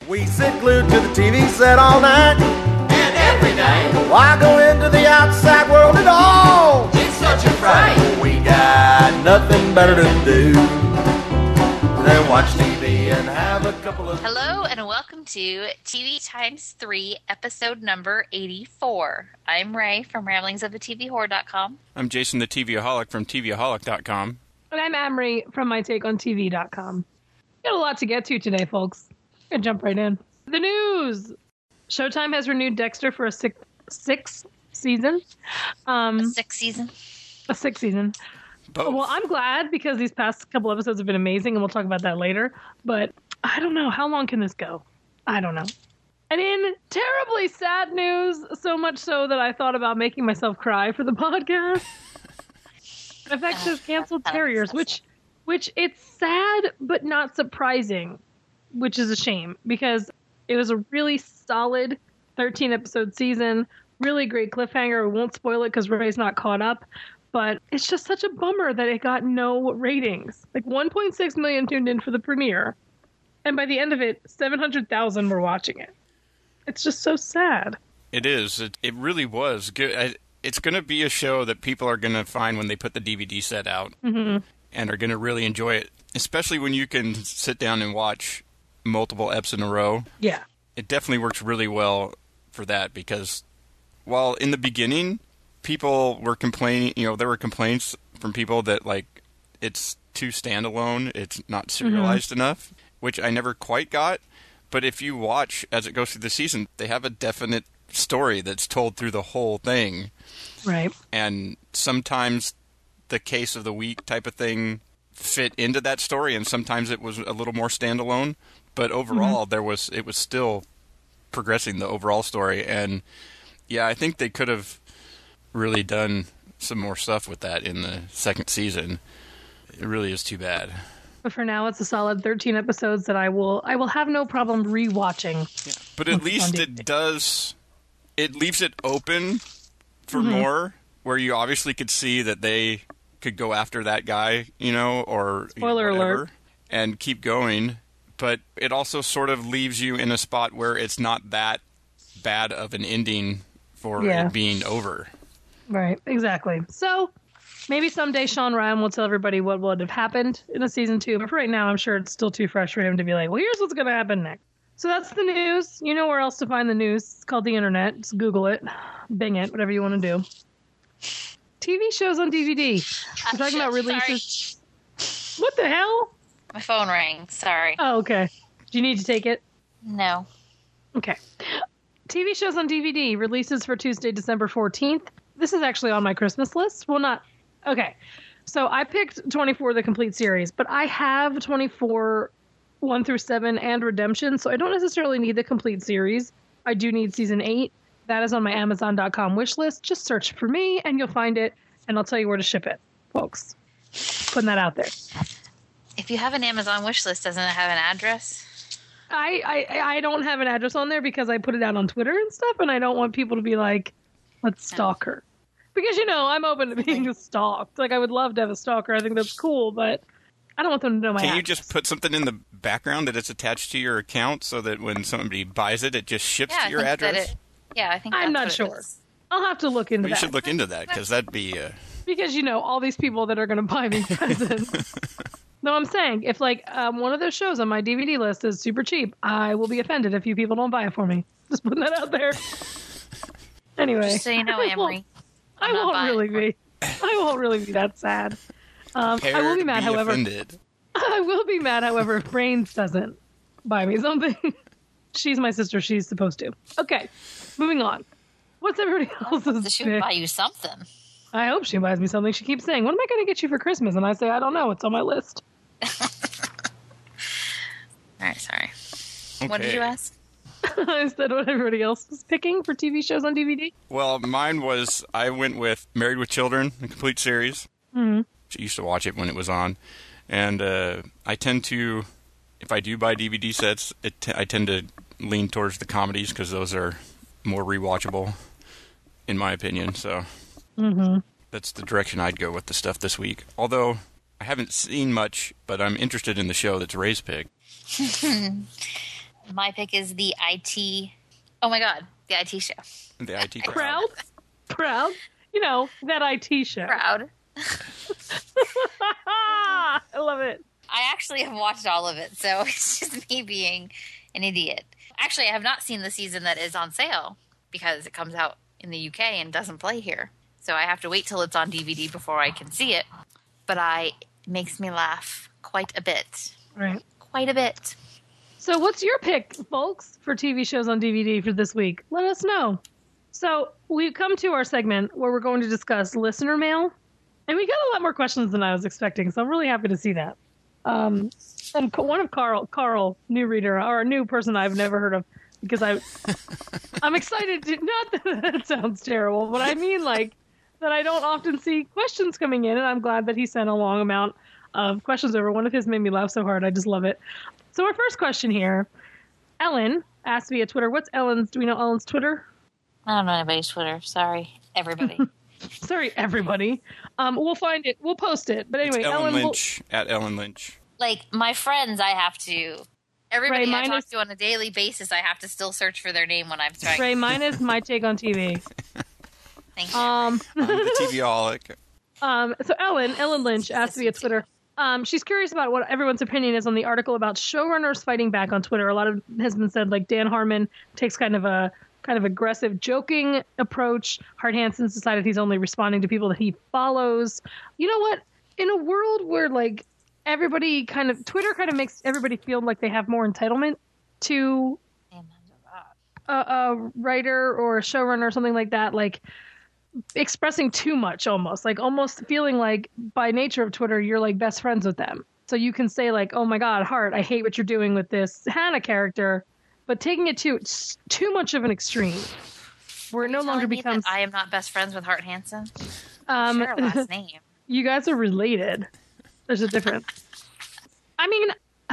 We sit glued to the TV set all night and every day. Why go into the outside world at all? It's such a fright. We got nothing better to do than watch TV and have a couple of... Hello and welcome to TV Times 3, episode number 84. I'm Ray from ramblingsofthetvhorror.com. I'm Jason the TVaholic from TVaholic.com. And I'm Amory from mytakeontv.com. Got a lot to get to today, folks. Gonna jump right in. The news! Showtime has renewed Dexter for a sixth season. Sixth season? A sixth season. Both. Well, I'm glad because these past couple episodes have been amazing, and we'll talk about that later. But I don't know. How long can this go? I don't know. And in terribly sad news, so much so that I thought about making myself cry for the podcast, FX has canceled Terriers, which it's sad but not surprising, which is a shame because it was a really solid 13-episode season, really great cliffhanger. We won't spoil it because Ray's not caught up, but it's just such a bummer that it got no ratings. Like 1.6 million tuned in for the premiere, and by the end of it, 700,000 were watching it. It's just so sad. It is. It really was good. It's going to be a show that people are going to find when they put the DVD set out and are going to really enjoy it, especially when you can sit down and watch multiple eps in a row. Yeah. It definitely works really well for that because while in the beginning people were complaining, there were complaints from people that like it's too standalone, it's not serialized enough, which I never quite got. But if you watch as it goes through the season, they have a definite story that's told through the whole thing. Right. And sometimes the case of the week type of thing fit into that story, and sometimes it was a little more standalone. But overall, it was still progressing the overall story. And yeah, I think they could have really done some more stuff with that in the second season. It really is too bad. But for now, it's a solid 13 episodes that I will have no problem rewatching. Yeah. But at least it leaves it open for more, where you obviously could see that they could go after that guy, or spoiler alert, and keep going. But it also sort of leaves you in a spot where it's not that bad of an ending for it being over. Right, exactly. So maybe someday Sean Ryan will tell everybody what would have happened in a season 2. But for right now, I'm sure it's still too fresh for him to be like, well, here's what's going to happen next. So that's the news. You know where else to find the news. It's called the internet. Just Google it, Bing it, whatever you want to do. TV shows on DVD. We're talking about releases. Sorry. What the hell? My phone rang. Sorry. Oh, okay. Do you need to take it? No. Okay. TV shows on DVD. Releases for Tuesday, December 14th. This is actually on my Christmas list. Well, not... Okay. So I picked 24, the complete series, but I have 24, 1 through 7, and Redemption, so I don't necessarily need the complete series. I do need season 8. That is on my Amazon.com wish list. Just search for me, and you'll find it, and I'll tell you where to ship it, folks. Putting that out there. If you have an Amazon wish list, doesn't it have an address? I don't have an address on there because I put it out on Twitter and stuff, and I don't want people to be like, let's stalk her. Because, I'm open to being stalked. Like, I would love to have a stalker. I think that's cool, but I don't want them to know my address. Can you just put something in the background that it's attached to your account so that when somebody buys it, it just ships to your address? I think I'm not sure. I'll have to look into that. You should look into that, because that'd be... Because, all these people that are going to buy me presents... No, I'm saying, if, one of those shows on my DVD list is super cheap, I will be offended if you people don't buy it for me. Just putting that out there. Anyway. Just so you know, Amory. I won't really be that sad. I will be mad, however. Offended. I will be mad, however, if Brains doesn't buy me something. She's my sister. She's supposed to. Okay, moving on. What's everybody else's She would buy you something. I hope she buys me something. She keeps saying, what am I going to get you for Christmas? And I say, I don't know. It's on my list. All right, sorry. Okay. What did you ask? I said what everybody else is picking for TV shows on DVD. Well, mine was, I went with Married with Children, the complete series. I used to watch it when it was on. And I tend to, if I do buy DVD sets, I tend to lean towards the comedies because those are more rewatchable, in my opinion. So that's the direction I'd go with the stuff this week. Although I haven't seen much, but I'm interested in the show that's Ray's pick. My pick is the IT. Oh my God, the IT show. The IT crowd. Proud. You know, that IT show. Proud. I love it. I actually have watched all of it, so it's just me being an idiot. Actually, I have not seen the season that is on sale because it comes out in the UK and doesn't play here. So I have to wait till it's on DVD before I can see it. But it makes me laugh quite a bit. Right. Quite a bit. So what's your pick, folks, for TV shows on DVD for this week? Let us know. So we've come to our segment where we're going to discuss listener mail. And we got a lot more questions than I was expecting, so I'm really happy to see that. And one of Carl, new reader, or a new person I've never heard of, because I'm excited to, not that it sounds terrible, but I mean like that I don't often see questions coming in, and I'm glad that he sent a long amount of questions over. One of his made me laugh so hard, I just love it. So our first question here, Ellen asked via Twitter, do we know Ellen's Twitter? I don't know anybody's Twitter. Sorry, everybody. Sorry, everybody. We'll find it. We'll post it. But anyway, it's Ellen Lynch at Ellen Lynch. Like my friends, I have to. Everybody Ray, I talk to on a daily basis, I have to still search for their name when I'm trying. Ray, mine is my take on TV. Thank you. I'm the TVaholic. So Ellen Lynch asked via Twitter. She's curious about what everyone's opinion is on the article about showrunners fighting back on Twitter. A lot of has been said, like Dan Harmon takes kind of aggressive, joking approach. Hart Hansen's decided he's only responding to people that he follows. You know what? In a world where like Twitter kind of makes everybody feel like they have more entitlement to a writer or a showrunner or something like that, like expressing too much almost feeling like by nature of Twitter, you're like best friends with them. So you can say like, oh my God, Hart, I hate what you're doing with this Hannah character. But taking it to too much of an extreme, where it no longer becomes. I am not best friends with Hart Hansen. Share a last name. You guys are related. There's a difference. I mean,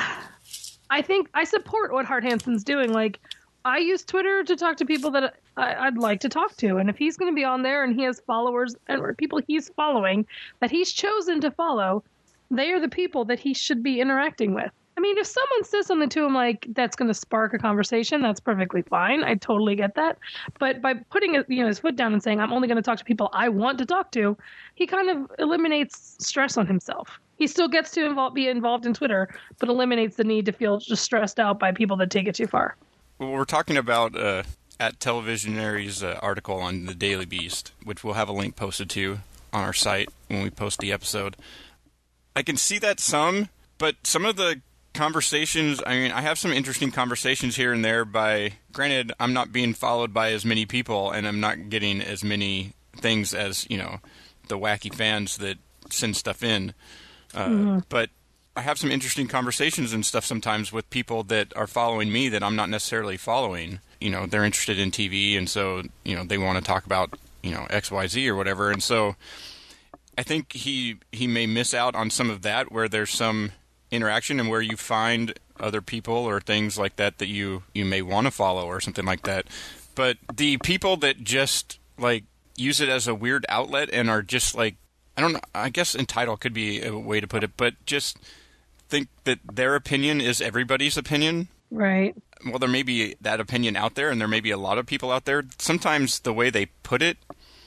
I think I support what Hart Hansen's doing. Like, I use Twitter to talk to people that I'd like to talk to, and if he's going to be on there and he has followers or people he's following that he's chosen to follow, they are the people that he should be interacting with. I mean, if someone says something to him like that's going to spark a conversation, that's perfectly fine. I totally get that. But by putting his foot down and saying, I'm only going to talk to people I want to talk to, he kind of eliminates stress on himself. He still gets to be involved in Twitter, but eliminates the need to feel just stressed out by people that take it too far. Well, we're talking about at Televisionary's article on the Daily Beast, which we'll have a link posted to on our site when we post the episode. I can see that but some of the conversations, I mean, I have some interesting conversations here and there granted, I'm not being followed by as many people and I'm not getting as many things as, the wacky fans that send stuff in. But I have some interesting conversations and stuff sometimes with people that are following me that I'm not necessarily following. They're interested in TV and so, they want to talk about, XYZ or whatever. And so I think he may miss out on some of that where there's some interaction and where you find other people or things like that you may want to follow or something like that. But the people that just like use it as a weird outlet and are just like, I don't know, I guess entitled could be a way to put it, but just think that their opinion is everybody's opinion. Right. Well, there may be that opinion out there and there may be a lot of people out there. Sometimes the way they put it,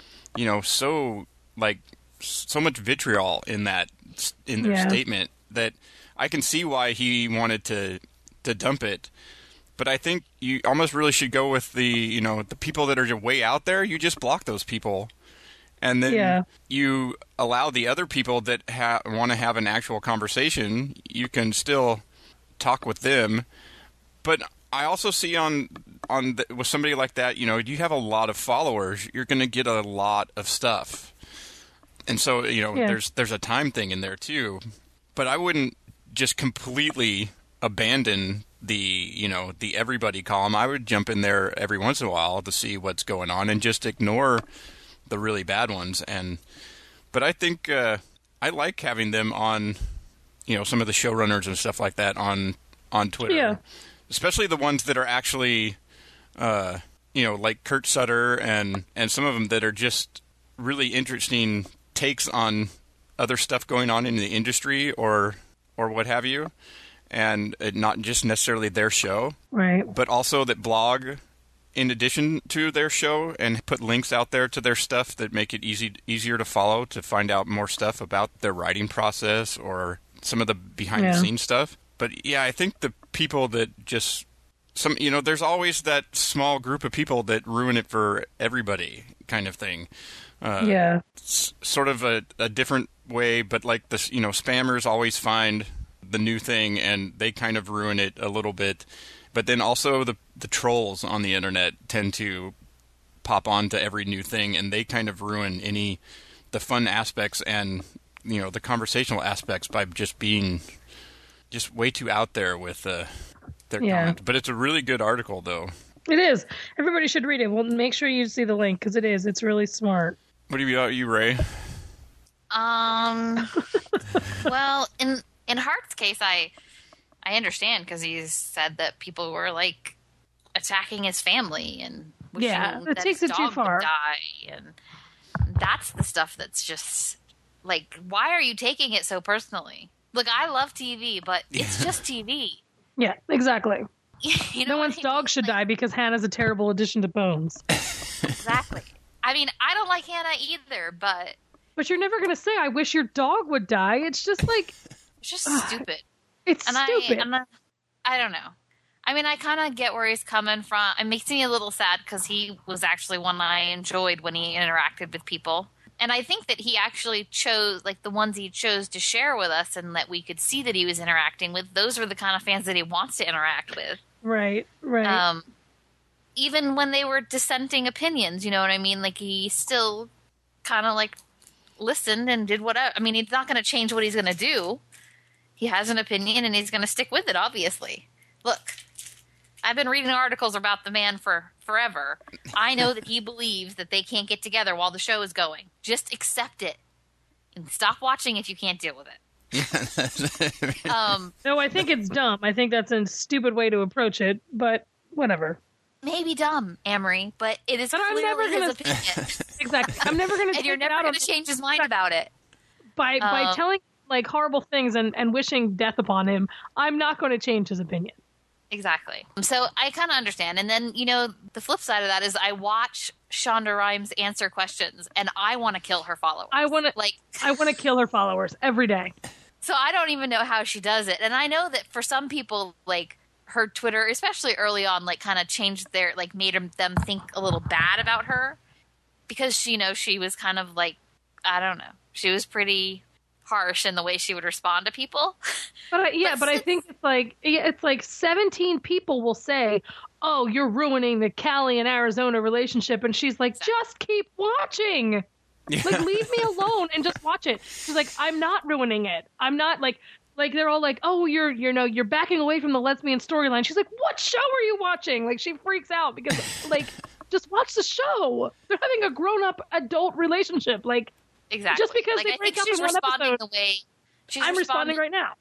so much vitriol in their statement that I can see why he wanted to dump it, but I think you almost really should go with the people that are way out there. You just block those people, and then you allow the other people that want to have an actual conversation. You can still talk with them, but I also see with somebody like that, you have a lot of followers. You're going to get a lot of stuff, and so there's a time thing in there too. But I wouldn't just completely abandon the everybody column. I would jump in there every once in a while to see what's going on and just ignore the really bad ones. But I think I like having them on, some of the showrunners and stuff like that on Twitter. Yeah. Especially the ones that are actually, like Kurt Sutter and some of them that are just really interesting takes on other stuff going on in the industry or what have you. and not just necessarily their show, Right. but also that blog in addition to their show and put links out there to their stuff that make it easier to follow, to find out more stuff about their writing process or some of the behind-the-scenes stuff. But, yeah, I think the people that just... there's always that small group of people that ruin it for everybody kind of thing. Sort of a different way, but like the spammers always find the new thing and they kind of ruin it a little bit. But then also the trolls on the internet tend to pop onto every new thing, and they kind of ruin the fun aspects and the conversational aspects by just being just way too out there with their comments. But it's a really good article, though. It is. Everybody should read it. Well, make sure you see the link because it is. It's really smart. What do you, Ray? Well, in Hart's case, I understand because he's said that people were like attacking his family and wishing that takes his it dog too far. would die, and that's the stuff that's just like, why are you taking it so personally? Look, I love TV, but it's just TV. Yeah, exactly. No one's dog should die because Hannah's a terrible addition to Bones. Exactly. I mean, I don't like Hannah either, but you're never going to say, I wish your dog would die. It's just like... It's just stupid. It's stupid. I don't know. I mean, I kind of get where he's coming from. It makes me a little sad because he was actually one I enjoyed when he interacted with people. And I think that he actually chose, like, the ones he chose to share with us and that we could see that he was interacting with, those were the kind of fans that he wants to interact with. Right. Even when they were dissenting opinions, you know what I mean? Like, he still kind of, like, listened and did whatever. I mean, he's not going to change what he's going to do. He has an opinion, and he's going to stick with it, obviously. Look, I've been reading articles about the man for forever. I know that he believes that they can't get together while the show is going. Just accept it. And stop watching if you can't deal with it. No, I think it's dumb. I think that's a stupid way to approach it, but whatever. Maybe dumb, Amory, but it is clearly his opinion. Exactly. I'm never going to And you're never going to change his mind about it. By telling like horrible things and wishing death upon him, I'm not going to change his opinion. Exactly. So I kind of understand. And then, the flip side of that is I watch Shonda Rhimes answer questions, and I want to kill her followers. I want to kill her followers every day. So I don't even know how she does it. And I know that for some people, like, her Twitter, especially early on, like, kind of changed their, like, made them think a little bad about her. Because, she was kind of, like, I don't know. She was pretty harsh in the way she would respond to people. But I think it's like 17 people will say, "Oh, you're ruining the Cali and Arizona relationship," and she's like, "Just keep watching, like leave me alone and just watch it." She's like, "I'm not ruining it. I'm not like they're all like, oh, you're backing away from the lesbian storyline." She's like, "What show are you watching?" Like she freaks out because like just watch the show. They're having a grown-up adult relationship, like. Exactly. Just because they break up in one episode, the way I'm responding right now.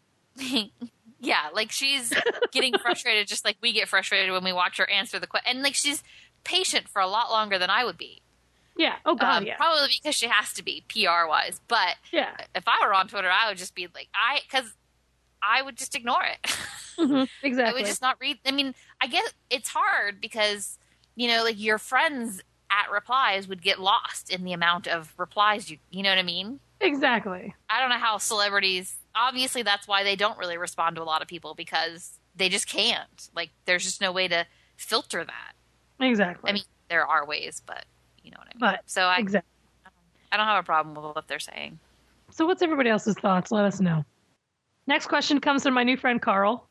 Yeah, like she's getting frustrated just like we get frustrated when we watch her answer the question. And like she's patient for a lot longer than I would be. Yeah. Oh, God, yeah. Probably because she has to be PR-wise. But yeah, if I were on Twitter, I would just be like, because I would just ignore it. Mm-hmm, exactly. I would just not read. I mean, I guess it's hard because, like your friends at replies would get lost in the amount of replies you know what I mean? Exactly. I don't know how celebrities, obviously that's why they don't really respond to a lot of people because they just can't. Like there's just no way to filter that. Exactly. I mean, there are ways, but you know what I mean. But so I don't have a problem with what they're saying. So what's everybody else's thoughts? Let us know. Next question comes from my new friend Carl.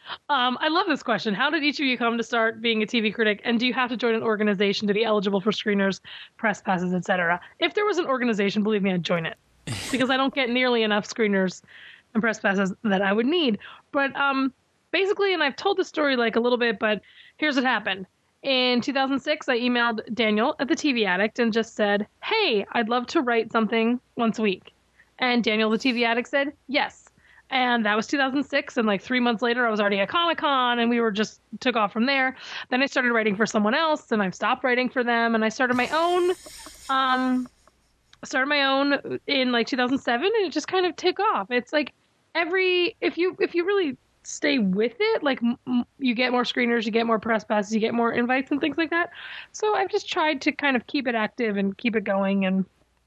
I love this question. How did each of you come to start being a TV critic? And do you have to join an organization to be eligible for screeners, press passes, etc.? If there was an organization, believe me, I'd join it. Because I don't get nearly enough screeners and press passes that I would need. But basically, and I've told the story like a little bit, but here's what happened. In 2006, I emailed Daniel at the TV Addict and just said, "Hey, I'd love to write something once a week." And Daniel, the TV Addict, said, "Yes." And that was 2006. And like 3 months later, I was already at Comic-Con and we were just took off from there. Then I started writing for someone else and I've stopped writing for them. And I started my own, in like 2007 and it just kind of took off. It's like if you really stay with it. Like you get more screeners, you get more press passes, you get more invites and things like that. So I've just tried to kind of keep it active and keep it going, and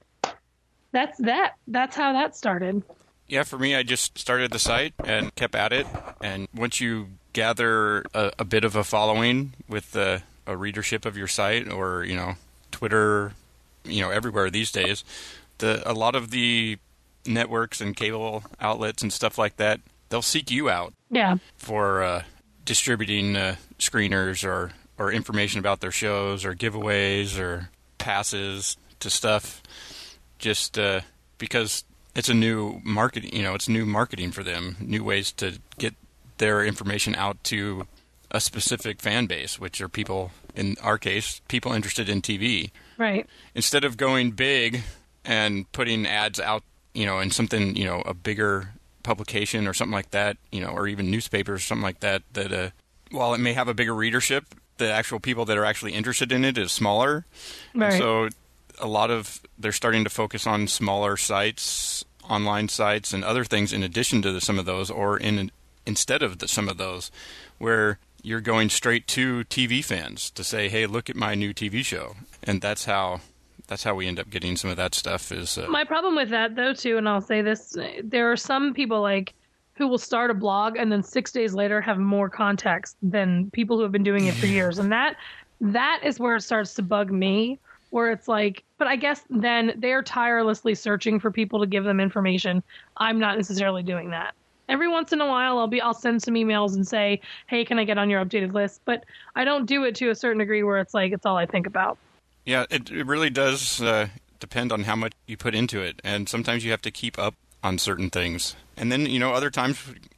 that's that. That's how that started. Yeah, for me, I just started the site and kept at it. And once you gather a bit of a following with a readership of your site, or Twitter, everywhere these days, a lot of the networks and cable outlets and stuff like that, they'll seek you out. Yeah. For distributing screeners or information about their shows or giveaways or passes to stuff, just because it's a new market, it's new marketing for them, new ways to get their information out to a specific fan base, which are people, in our case, people interested in TV. Right. Instead of going big and putting ads out, in something, a bigger publication or something like that, or even newspapers or something like that, while it may have a bigger readership, the actual people that are actually interested in it is smaller. Right. And so they're starting to focus on smaller sites, online sites, and other things in addition to some of those, or instead of some of those, where you're going straight to TV fans to say, hey, look at my new TV show. And that's how we end up getting some of that stuff. My problem with that, though, too, and I'll say this, there are some people who will start a blog and then 6 days later have more context than people who have been doing it for years. And that is where it starts to bug me, where it's like, but I guess then they're tirelessly searching for people to give them information. I'm not necessarily doing that. Every once in a while, I'll send some emails and say, hey, can I get on your updated list? But I don't do it to a certain degree where it's like, it's all I think about. Yeah, it really does depend on how much you put into it. And sometimes you have to keep up on certain things. And then, other times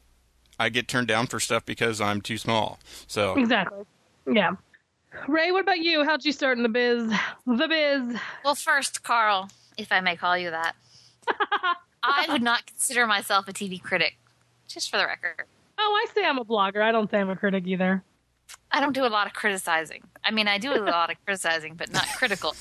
I get turned down for stuff because I'm too small. So exactly. Yeah. Ray, what about you? How'd you start in the biz? The biz. Well, first, Carl, if I may call you that, I would not consider myself a TV critic, just for the record. Oh, I say I'm a blogger. I don't say I'm a critic either. I don't do a lot of criticizing. I mean, I do a lot of criticizing, but not critical.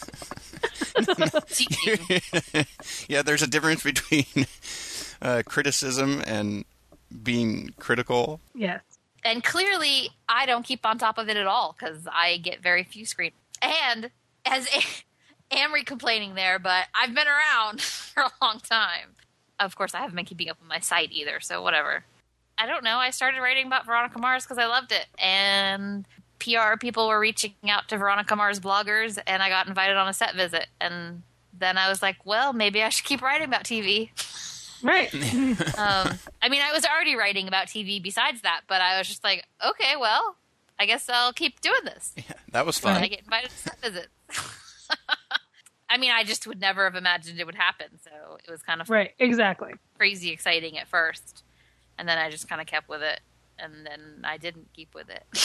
Yeah, there's a difference between criticism and being critical. Yes. And clearly, I don't keep on top of it at all because I get very few screens. And as Amory complaining there, but I've been around for a long time. Of course, I haven't been keeping up with my site either, so whatever. I don't know. I started writing about Veronica Mars because I loved it. And PR people were reaching out to Veronica Mars bloggers, and I got invited on a set visit. And then I was like, well, maybe I should keep writing about TV. Right. I mean, I was already writing about TV besides that, but I was just like, okay, well, I guess I'll keep doing this. Yeah, that was fun. And I get invited to set visits. I mean, I just would never have imagined it would happen. So it was kind of right, exactly, crazy exciting at first. And then I just kind of kept with it. And then I didn't keep with it.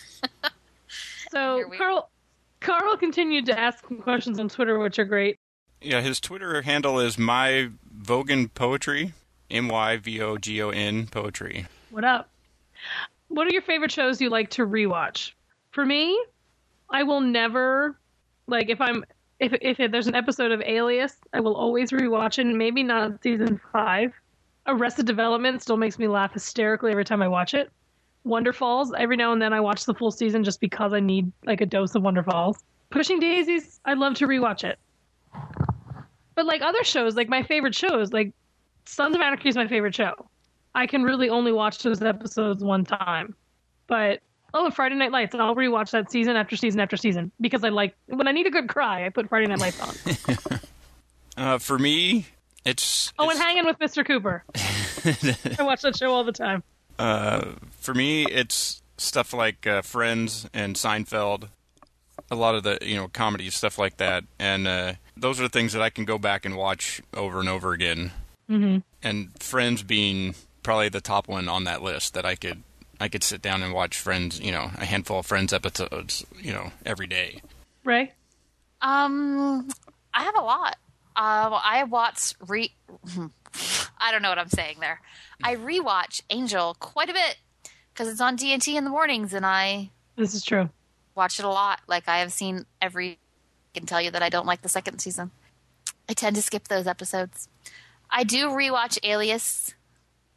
So Carl continued to ask some questions on Twitter, which are great. Yeah, his Twitter handle is myvogon poetry, MYVOGON poetry. What up? What are your favorite shows you like to rewatch? For me, I will never, like, if there's an episode of Alias, I will always rewatch it. Maybe not season 5. Arrested Development still makes me laugh hysterically every time I watch it. Wonder Falls, every now and then I watch the full season just because I need like a dose of Wonder Falls. Pushing Daisies, I love to rewatch it. But like other shows, like my favorite shows, like Sons of Anarchy is my favorite show. I can really only watch those episodes one time. But Friday Night Lights, I'll rewatch that season after season after season because I like when I need a good cry, I put Friday Night Lights on. For me, it's and Hanging with Mr. Cooper. I watch that show all the time. For me, it's stuff like Friends and Seinfeld, a lot of the comedy stuff like that, and those are the things that I can go back and watch over and over again. Mm-hmm. And Friends being probably the top one on that list that I could sit down and watch Friends, a handful of Friends episodes, every day. Ray? I have a lot. I watch I don't know what I'm saying there. I rewatch Angel quite a bit because it's on TNT in the mornings, and This is true. Watch it a lot. Like I have seen every. I can tell you that I don't like the second season. I tend to skip those episodes. I do rewatch Alias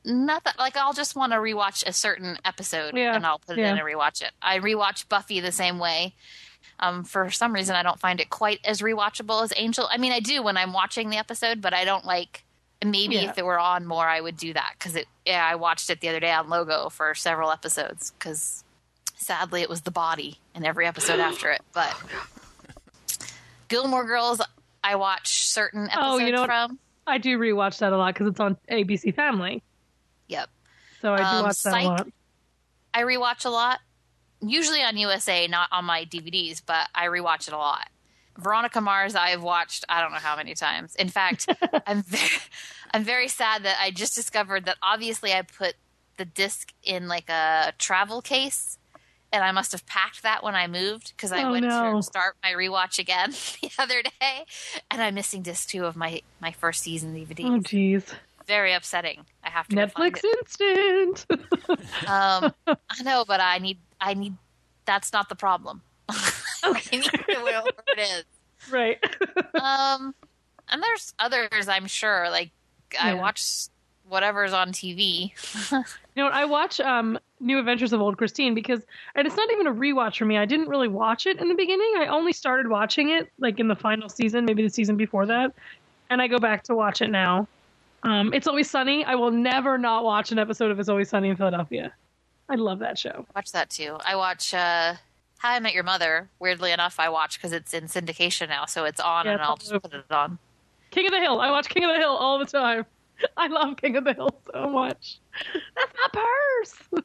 not that, like, I'll just want to rewatch a certain episode and I'll put it in and rewatch it. I rewatch Buffy the same way. For some reason, I don't find it quite as rewatchable as Angel. I mean, I do when I'm watching the episode, but I don't like. Maybe if it were on more, I would do that because I watched it the other day on Logo for several episodes because sadly it was the body in every episode after it. But Gilmore Girls, I watch certain episodes from. I do rewatch that a lot because it's on ABC Family. Yep. So I do watch that a lot. I rewatch a lot. Usually on USA, not on my DVDs, but I rewatch it a lot. Veronica Mars, I've watched I don't know how many times. In fact, I'm very sad that I just discovered that obviously I put the disc in like a travel case, and I must have packed that when I moved because I went to start my rewatch again the other day, and I'm missing disc 2 of my first season DVDs. Oh, jeez. Very upsetting. I have to Netflix Instant. I know, but I need. That's not the problem. Okay, I need to know where it is. Right. And there's others, I'm sure. Like I watch whatever's on TV. I watch New Adventures of Old Christine because, and it's not even a rewatch for me. I didn't really watch it in the beginning. I only started watching it like in the final season, maybe the season before that, and I go back to watch it now. It's Always Sunny. I will never not watch an episode of It's Always Sunny in Philadelphia. I love that show. Watch that too. I watch How I Met Your Mother. Weirdly enough, I watch because it's in syndication now, so it's on and I'll just put it on. King of the Hill. I watch King of the Hill all the time. I love King of the Hill so much. That's my purse.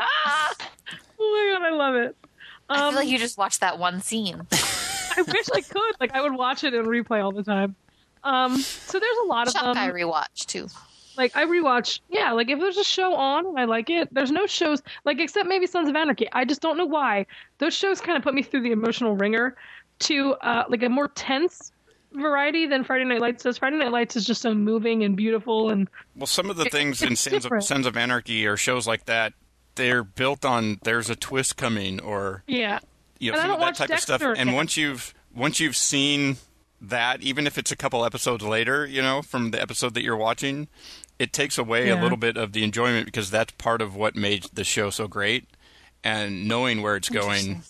Oh my god, I love it. I feel like you just watched that one scene. I wish I could. Like I would watch it in replay all the time. So there's a lot of Chuck them. I rewatch too. Like I rewatch, like if there's a show on and I like it, there's no shows like except maybe Sons of Anarchy. I just don't know why those shows kind of put me through the emotional ringer to like a more tense variety than Friday Night Lights does. Friday Night Lights is just so moving and beautiful and. Well, some of the things in Sons of Anarchy or shows like that, they're built on there's a twist coming or and I don't that watch type Dexter of stuff. And again. once you've seen that, even if it's a couple episodes later, from the episode that you're watching, it takes away a little bit of the enjoyment because that's part of what made the show so great. And knowing where it's going,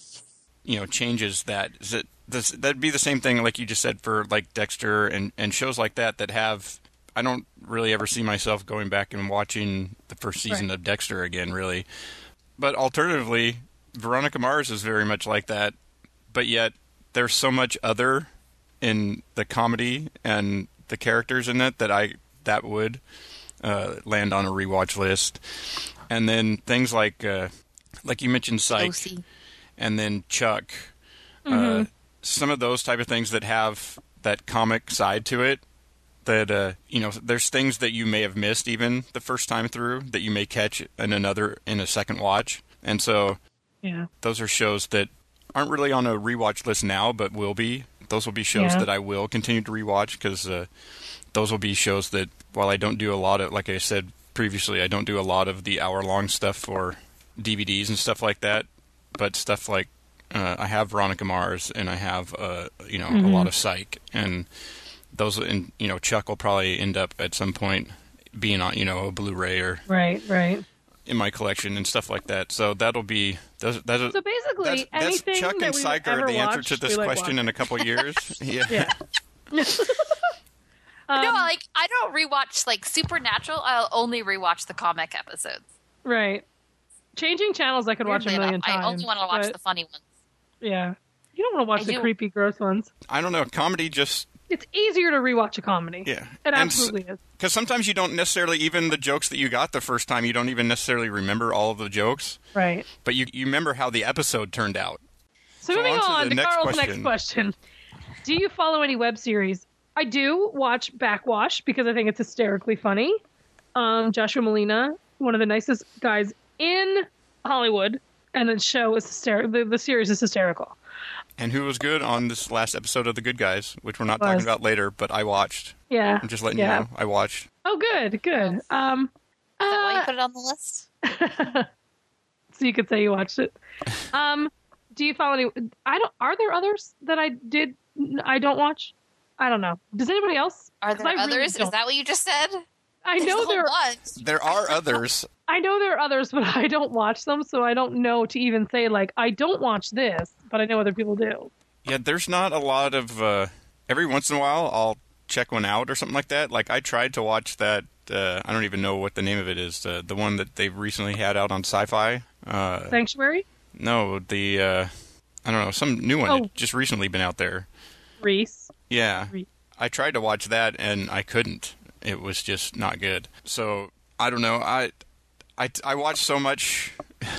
changes that. That'd be the same thing, like you just said, for like Dexter and shows like that have. I don't really ever see myself going back and watching the first season of Dexter again, really. But alternatively, Veronica Mars is very much like that. But yet, there's so much other in the comedy and the characters in it that would land on a rewatch list. And then things like you mentioned, Psych, OC. And then Chuck. Some of those type of things that have that comic side to it. That there's things that you may have missed even the first time through that you may catch in a second watch. And so, those are shows that aren't really on a rewatch list now, but will be. Those will be shows that I will continue to rewatch because those will be shows that while I don't do a lot of, like I said previously, I don't do a lot of the hour-long stuff for DVDs and stuff like that, but stuff like I have Veronica Mars and I have a lot of Psych, and those Chuck will probably end up at some point being on a Blu-ray or right in my collection and stuff like that. So that'll be so basically anything Chuck that and we've Psych are ever the answer watched, to this question in a couple of years. Yeah. No, like I don't rewatch like Supernatural. I'll only rewatch the comic episodes. Right. Changing channels, I could watch a million times. I only want to watch the funny ones. Yeah. You don't want to watch the creepy, gross ones. I don't know. Comedy just... It's easier to rewatch a comedy. Yeah. It absolutely is. Because sometimes you don't necessarily, even the jokes that you got the first time, you don't even necessarily remember all of the jokes. Right. But you remember how the episode turned out. So moving on to Carl's next question. Do you follow any web series? I do watch Backwash because I think it's hysterically funny. Joshua Malina, one of the nicest guys in Hollywood, and the show is hysterical. The series is hysterical. And who was good on this last episode of The Good Guys, which we're not talking about later, but I watched. Yeah. I'm just letting you know. I watched. Oh, good. Is that why you put it on the list? So you could say you watched it. Do you follow any? Are there others that I don't watch? I don't know. Does anybody else? Are there others? Is that what you just said? I know there There are others. I know there are others, but I don't watch them, so I don't know to even say, like, I don't watch this, but I know other people do. Yeah, there's not a lot of... every once in a while, I'll check one out or something like that. Like, I tried to watch that... I don't even know what the name of it is. The one that they've recently had out on Sci-Fi. Sanctuary? No, the... I don't know, some new one that just recently been out there. Reese. Yeah. I tried to watch that, and I couldn't. It was just not good. So, I don't know. I watch so much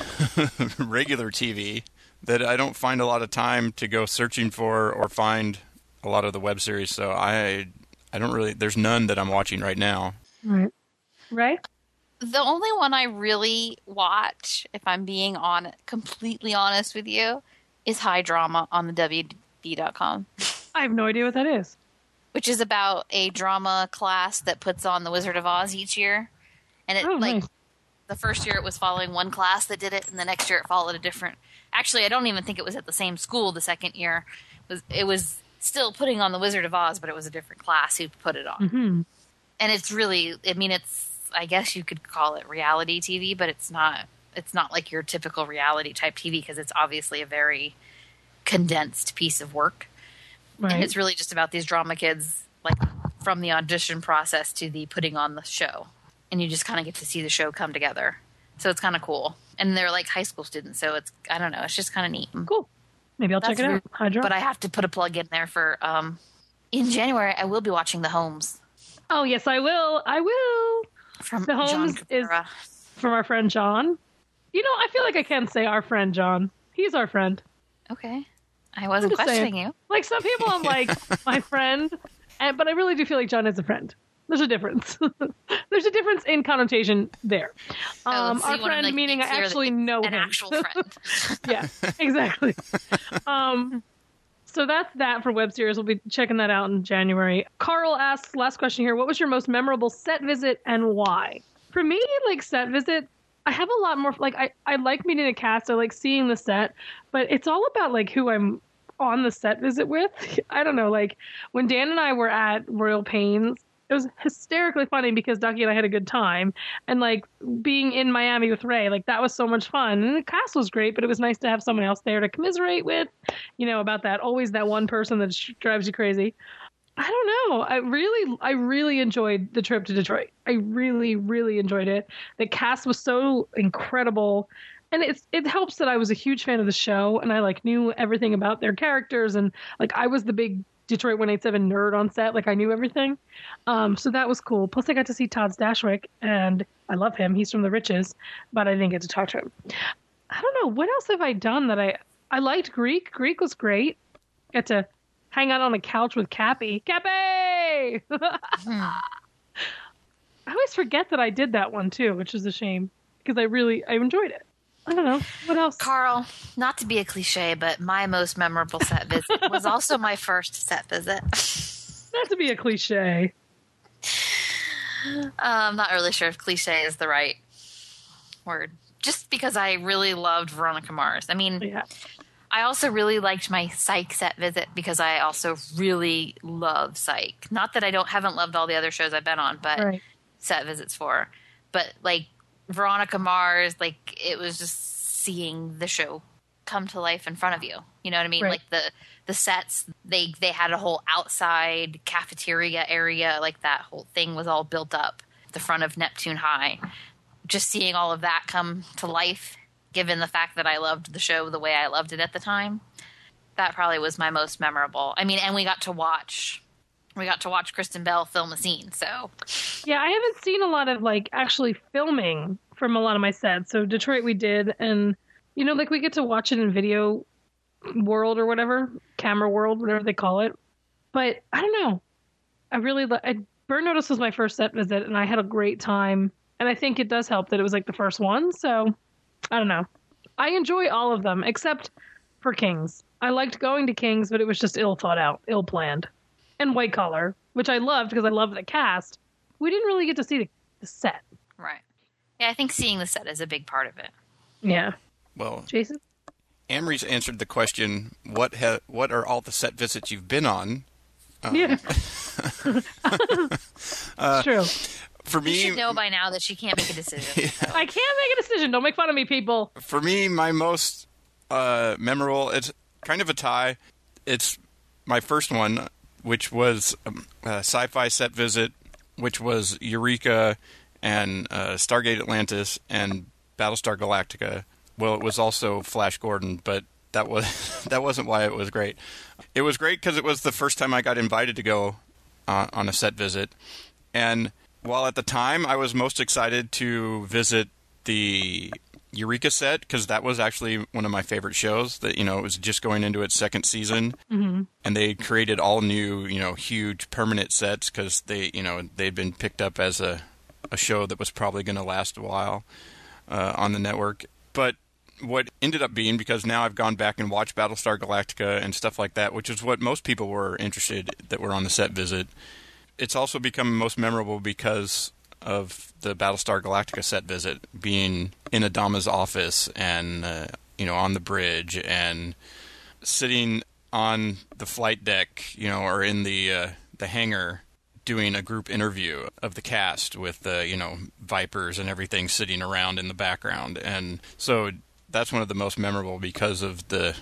regular TV that I don't find a lot of time to go searching for or find a lot of the web series. So I don't really. There's none that I'm watching right now. Right? The only one I really watch, if I'm being completely honest with you, is High Drama on the WB.com. I have no idea what that is. Which is about a drama class that puts on The Wizard of Oz each year. And it nice. The first year it was following one class that did it, and the next year it followed a different. Actually, I don't even think it was at the same school. The second year it was still putting on The Wizard of Oz, but it was a different class who put it on. Mm-hmm. And it's really, I mean, I guess you could call it reality TV, but it's not like your typical reality type TV because it's obviously a very condensed piece of work. Right. And it's really just about these drama kids, like from the audition process to the putting on the show. And you just kind of get to see the show come together. So it's kind of cool. And they're like high school students, so it's, I don't know, it's just kind of neat. Cool. Maybe I'll check it out. High Drama. But I have to put a plug in there for, in January, I will be watching The Homes. Oh, yes, I will. I will. From The Homes John is Cabrera. from our friend John. You know, I feel like I can say our friend John. He's our friend. Okay. I wasn't I'm just questioning saying. you. Like, some people I'm like, my friend, but I really do feel like John is a friend. There's a difference. There's a difference in connotation there. So our you wanna, friend, like, meaning be I clear that actually it's know an him. actual friend. Yeah, exactly. So that's that for web series. We'll be checking that out in January. Carl asks, last question here, what was your most memorable set visit and why? For me, like, set visit, I have a lot more, like, I like meeting a cast, I like seeing the set, but it's all about, like, who I'm on the set visit with. I don't know, like, when Dan and I were at Royal Pains, it was hysterically funny because Ducky and I had a good time. And, like, being in Miami with Ray, like, that was so much fun. And the cast was great, but it was nice to have someone else there to commiserate with, you know, about that. Always that one person that drives you crazy. I don't know. I really enjoyed the trip to Detroit. I really, really enjoyed it. The cast was so incredible. And it helps that I was a huge fan of the show and I, like, knew everything about their characters. And, like, I was the big Detroit 187 nerd on set. Like, I knew everything. So that was cool. Plus, I got to see Todd Stashwick, and I love him. He's from The Riches, but I didn't get to talk to him. I don't know. What else have I done that I liked Greek. Greek was great. Got to hang out on a couch with Cappy. Cappy! I always forget that I did that one, too, which is a shame, because I enjoyed it. I don't know. What else? Carl, not to be a cliche, but my most memorable set visit was also my first set visit. Not to be a cliche. I'm not really sure if cliche is the right word. Just because I really loved Veronica Mars. I mean, Yeah. I also really liked my Psych set visit because I also really love Psych. Not that I haven't loved all the other shows I've been on, but Right. set visits for. But, like, Veronica Mars, like, it was just seeing the show come to life in front of you. You know what I mean? Right. Like, the sets, they had a whole outside cafeteria area. Like, that whole thing was all built up the front of Neptune High. Just seeing all of that come to life, given the fact that I loved the show the way I loved it at the time, that probably was my most memorable. I mean, and we got to watch Kristen Bell film a scene, so. Yeah, I haven't seen a lot of, like, actually filming from a lot of my sets. So Detroit we did, and, you know, like, we get to watch it in Video World or whatever, Camera World, whatever they call it. But I don't know. I really Burn Notice was my first set visit, and I had a great time. And I think it does help that it was, like, the first one, so I don't know. I enjoy all of them, except for Kings. I liked going to Kings, but it was just ill thought out, ill planned. And White Collar, which I loved because I loved the cast. We didn't really get to see the set. Right. Yeah, I think seeing the set is a big part of it. Yeah. Well, Jason? Amory's answered the question, what are all the set visits you've been on? Yeah. It's true. For You me, should know by now that she can't make a decision. So. I can't make a decision. Don't make fun of me, people. for me, my most memorable, it's kind of a tie. It's my first one, which was a sci-fi set visit, which was Eureka and Stargate Atlantis and Battlestar Galactica. Well, it was also Flash Gordon, but that wasn't why it was great. It was great because it was the first time I got invited to go on a set visit. And while at the time I was most excited to visit the Eureka set, because that was actually one of my favorite shows, that, it was just going into its second season. Mm-hmm. And they created all new, huge permanent sets because they'd been picked up as a show that was probably going to last a while on the network. But what ended up being, because now I've gone back and watched Battlestar Galactica and stuff like that, which is what most people were interested that were on the set visit, it's also become most memorable because of the Battlestar Galactica set visit, being in Adama's office and, on the bridge and sitting on the flight deck, or in the hangar doing a group interview of the cast with, Vipers and everything sitting around in the background. And so that's one of the most memorable because of the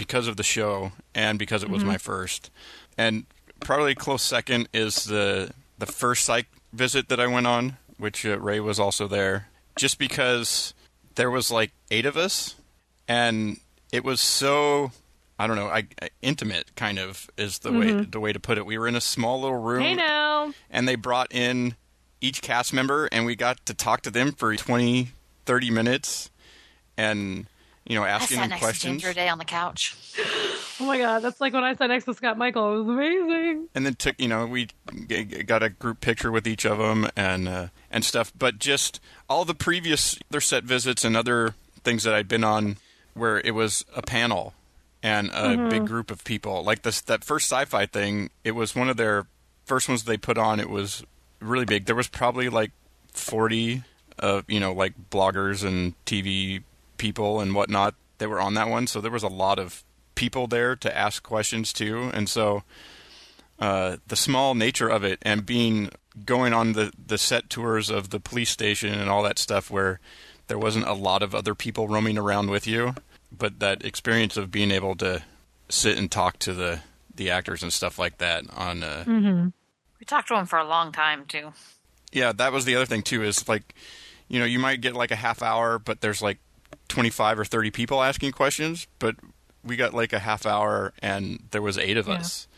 show and because it was my first. And probably a close second is the first psych visit that I went on, which Ray was also there, just because there was like 8 of us, and it was so, I don't know, intimate kind of is the way to put it. We were in a small little room. Hey now. And they brought in each cast member, and we got to talk to them for 20, 30 minutes, and asking them I sat questions. next to Ginger Day on the couch. Oh my God, that's like when I sat next to Scott Michael. It was amazing. And then we got a group picture with each of them and stuff. But just all the previous other set visits and other things that I'd been on, where it was a panel and a big group of people, like that first sci-fi thing. It was one of their first ones they put on. It was really big. There was probably like 40 like bloggers and TV people and whatnot that were on that one. So there was a lot of people there to ask questions to, and so the small nature of it and going on the set tours of the police station and all that stuff, where there wasn't a lot of other people roaming around with you, but that experience of being able to sit and talk to the actors and stuff like that on We talked to him for a long time too. Yeah, that was the other thing too, is like, you might get like a half hour, but there's like 25 or 30 people asking questions, but we got like a half hour and there was 8 of us.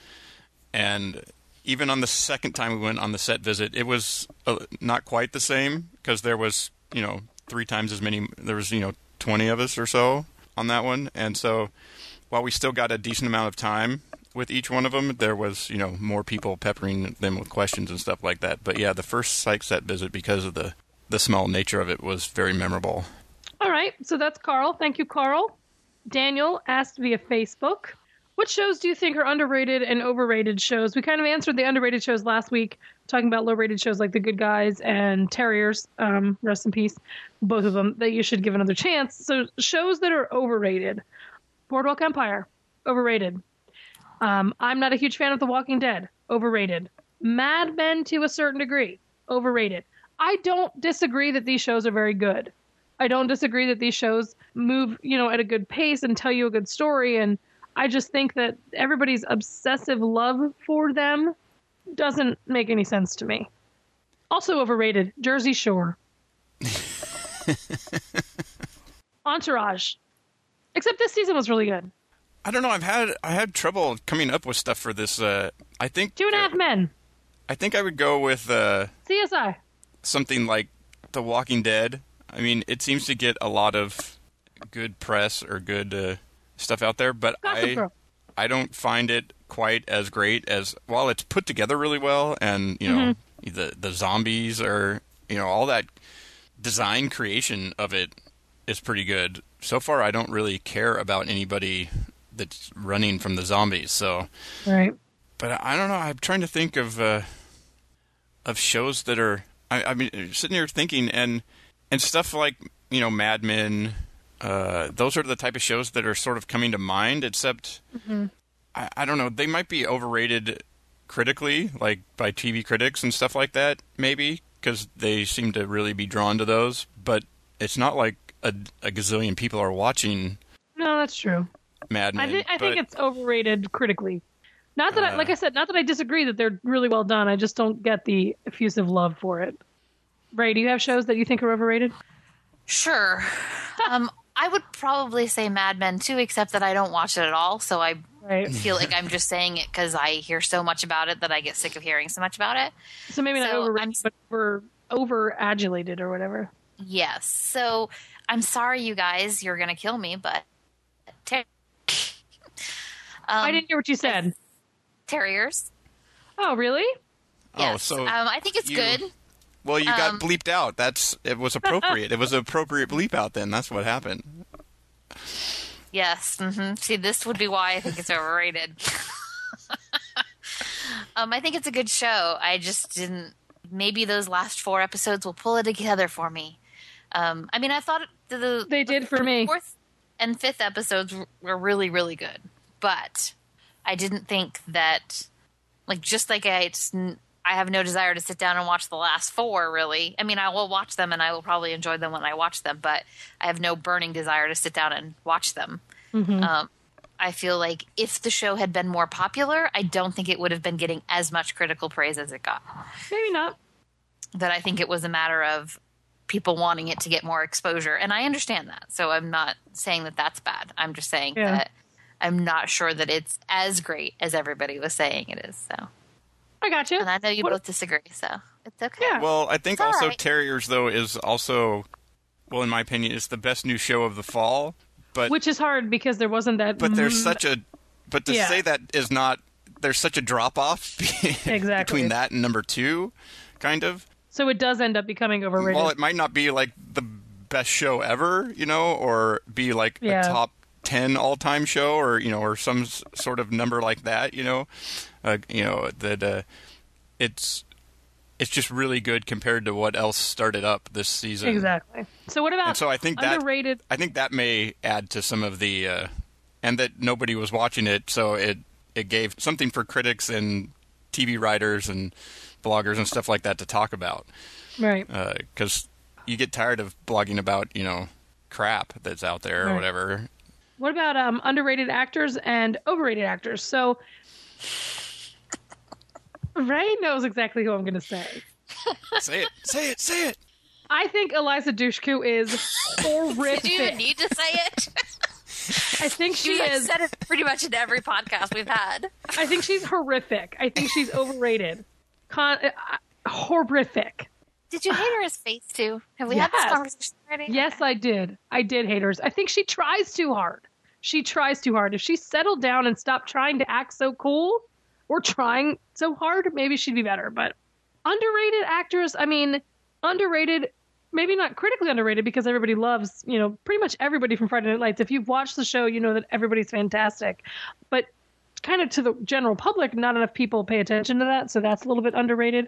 And even on the second time we went on the set visit, it was not quite the same, because there was, 3 times as many. There was, 20 of us or so on that one. And so while we still got a decent amount of time with each one of them, there was, more people peppering them with questions and stuff like that. But yeah, the first psych set visit, because of the small nature of it, was very memorable. All right, so that's Carl. Thank you, Carl. Daniel asked via Facebook, what shows do you think are underrated and overrated shows? We kind of answered the underrated shows last week, talking about low-rated shows like The Good Guys and Terriers, rest in peace, both of them, that you should give another chance. So shows that are overrated. Boardwalk Empire, overrated. I'm not a huge fan of The Walking Dead, overrated. Mad Men, to a certain degree, overrated. I don't disagree that these shows are very good. I don't disagree that these shows move, at a good pace and tell you a good story. And I just think that everybody's obsessive love for them doesn't make any sense to me. Also overrated, Jersey Shore. Entourage. Except this season was really good. I don't know. I had trouble coming up with stuff for this. I think 2.5 Men. I think I would go with CSI. Something like The Walking Dead. I mean, it seems to get a lot of good press or good stuff out there, but I don't find it quite as great as, while it's put together really well, and the zombies are, all that design creation of it is pretty good. So far, I don't really care about anybody that's running from the zombies. So, right. But I don't know. I'm trying to think of shows that are. I mean, sitting here thinking and stuff like Mad Men. Those are the type of shows that are sort of coming to mind. Except, I don't know. They might be overrated critically, like by TV critics and stuff like that. Maybe because they seem to really be drawn to those. But it's not like a gazillion people are watching. No, that's true. Mad Men. I think it's overrated critically. Not that like I said, not that I disagree that they're really well done. I just don't get the effusive love for it. Ray, do you have shows that you think are overrated? Sure. I would probably say Mad Men too, except that I don't watch it at all. So I feel like I'm just saying it because I hear so much about it that I get sick of hearing so much about it. So maybe not overrated, but over-adulated or whatever. Yes. So I'm sorry, you guys. You're going to kill me, but... I didn't hear what you said. Terriers. Oh, really? Yes. Oh, so I think it's good. Well, you got bleeped out. It was appropriate. It was an appropriate bleep out then. That's what happened. Yes. Mm-hmm. See, this would be why I think it's overrated. I think it's a good show. I just didn't... Maybe those last 4 episodes will pull it together for me. I mean, I thought they did for me. 4th and 5th episodes were really, really good. But I didn't think that... just like I have no desire to sit down and watch the last 4, really. I mean, I will watch them, and I will probably enjoy them when I watch them, but I have no burning desire to sit down and watch them. Mm-hmm. I feel like if the show had been more popular, I don't think it would have been getting as much critical praise as it got. Maybe not. That I think it was a matter of people wanting it to get more exposure, and I understand that. So I'm not saying that that's bad. I'm just saying that I'm not sure that it's as great as everybody was saying it is, so... I got you. And I know you both disagree, so it's okay. Yeah. Well, I think also right. Terriers, though, is also, well, in my opinion, is the best new show of the fall. But which is hard because there wasn't that... But there's such a... But to say that is not... There's such a drop-off between that and number 2, kind of. So it does end up becoming overrated. Well, it might not be, like, the best show ever, or be, like, a top 10 all-time show or some sort of number like that, that it's just really good compared to what else started up this season. Exactly. So what about and so I think underrated? I think that may add to some of the and that nobody was watching it, so it gave something for critics and TV writers and bloggers and stuff like that to talk about. Right. Because you get tired of blogging about, crap that's out there or whatever. What about underrated actors and overrated actors? So Ray knows exactly who I'm going to say. Say it. I think Eliza Dushku is horrific. Did you even need to say it? I think she is. Said it pretty much in every podcast we've had. I think she's horrific. I think she's overrated. Horrific. Did you hate her as face too? Have we had this conversation already? Yes, I did. I did hate her. I think she tries too hard. If she settled down and stopped trying to act so cool or trying so hard, maybe she'd be better. But underrated actors, I mean, underrated, maybe not critically underrated because everybody loves, pretty much everybody from Friday Night Lights. If you've watched the show, you know that everybody's fantastic. But kind of to the general public, not enough people pay attention to that, so that's a little bit underrated.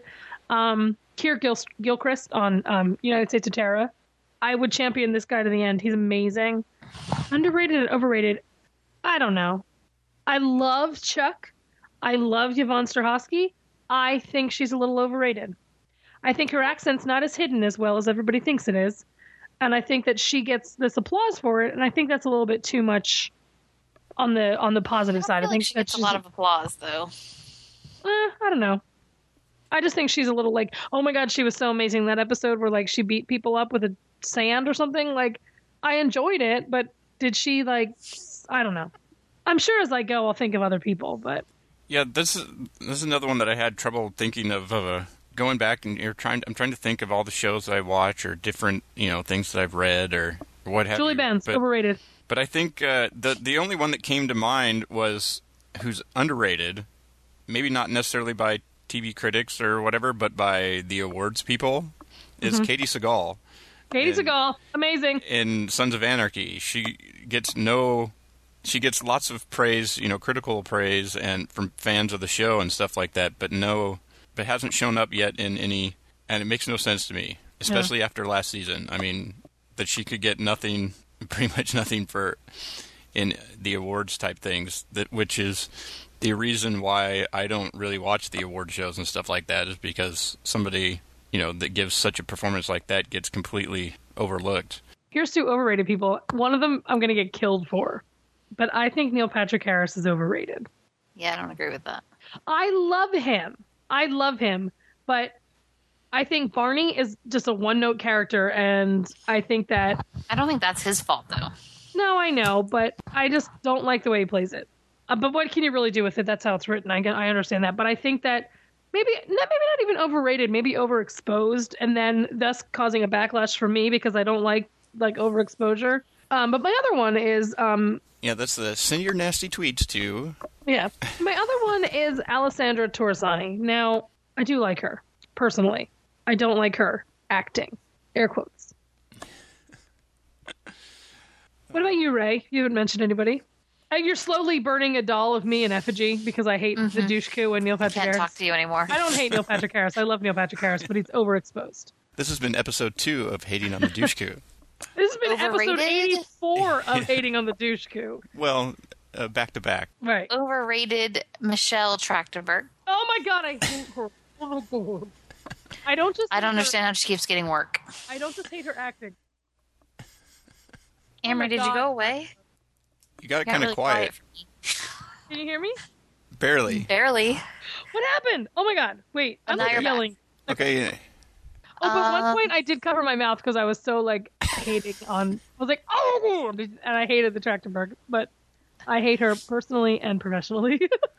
Keir Gilchrist on United States of Terror. I would champion this guy to the end. He's amazing. Underrated and overrated, I don't know. I love Chuck. I love Yvonne Strahovski. I think she's a little overrated. I think her accent's not as hidden as well as everybody thinks it is. And I think that she gets this applause for it, and I think that's a little bit too much on the positive side. I think she gets a lot of applause, though. I don't know. I just think she's a little like, oh my God, she was so amazing. That episode where she beat people up with a sand or something. I enjoyed it, but did she I don't know. I'm sure as I go, I'll think of other people, but. Yeah, this is another one that I had trouble thinking of going back and I'm trying to think of all the shows that I watch or different, things that I've read or what have you. Julie Benz, overrated. But I think the only one that came to mind was who's underrated, maybe not necessarily by TV critics or whatever, but by the awards people, is Katie Sagal. Katie Sagal, amazing. In Sons of Anarchy, she gets lots of praise, critical praise, and from fans of the show and stuff like that, but hasn't shown up yet in any, and it makes no sense to me, especially after last season. I mean, that she could get nothing, pretty much nothing in the awards type things, which is the reason why I don't really watch the award shows and stuff like that, is because somebody that gives such a performance like that gets completely overlooked. Here's two overrated people. One of them I'm going to get killed for. But I think Neil Patrick Harris is overrated. Yeah, I don't agree with that. I love him. But I think Barney is just a one-note character, and I think that... I don't think that's his fault, though. No, I know, but I just don't like the way he plays it. But what can you really do with it? That's how it's written. I understand that. But I think that maybe not even overrated, maybe overexposed, and then thus causing a backlash for me because I don't like overexposure. But my other one is... Yeah, that's the send your nasty tweets to. Yeah. My other one is Alessandra Torsani. Now, I do like her, personally. I don't like her acting. Air quotes. What about you, Ray? You haven't mentioned anybody. You're slowly burning a doll of me in effigy because I hate the douche coup and Neil Patrick Can't Harris. talk to you anymore. I don't hate Neil Patrick Harris. I love Neil Patrick Harris, but he's overexposed. This has been episode 2 of Hating on the Douche Coup. This has been episode Overrated? 84 of Hating on the Douche Coup. Well, back to back. Right. Overrated Michelle Trachtenberg. Oh my god, I hate her. Oh my god. I don't I don't understand how she keeps getting work. I don't just hate her acting. Amory, did you God. go away? You got it Got kind of really quiet. for me. Can you hear me? Barely. Barely. What happened? Oh my god. Wait, I'm now like you're back. yelling. Okay. Oh, but at one point I did cover my mouth because I was so hating on. I was like, oh, and I hated the Trachtenberg, but I hate her personally and professionally.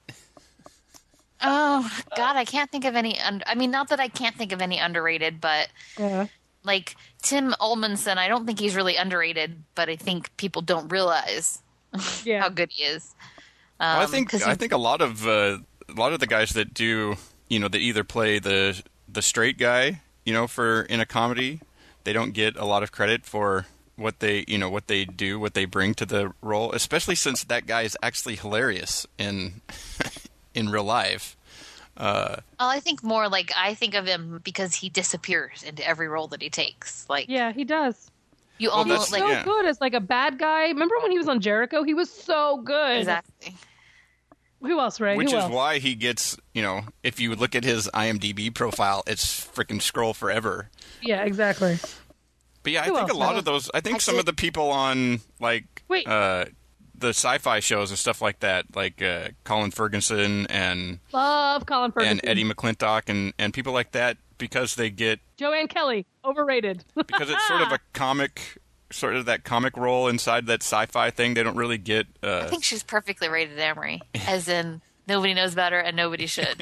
Oh, God, I can't think of any... not that I can't think of any underrated, but... Yeah. Like, Tim Olmanson, I don't think he's really underrated, but I think people don't realize Yeah. how good he is. Well, I think a lot of the guys that do, that either play the straight guy, for in a comedy, they don't get a lot of credit for what they do, what they bring to the role, especially since that guy is actually hilarious in real life. I think more I think of him because he disappears into every role that he takes. Yeah, he does. You Well, almost that's- So yeah. good as a bad guy. Remember when he was on Jericho? He was so good. exactly. Who else, Ray? Which Who is else? why he gets, if you look at his IMDb profile, it's freaking scroll forever. Yeah, exactly. But yeah, I Who think a else, lot Noah? of those, I think some Actually- of the people on, Wait. the sci-fi shows and stuff like that, Colin Ferguson and Love Colin Ferguson. Eddie McClintock and people like that, because they get, Joanne Kelly, overrated. because it's sort of a comic, sort of that comic role inside that sci-fi thing, they don't really get, I think she's perfectly rated, Amory. As in, nobody knows about her and nobody should.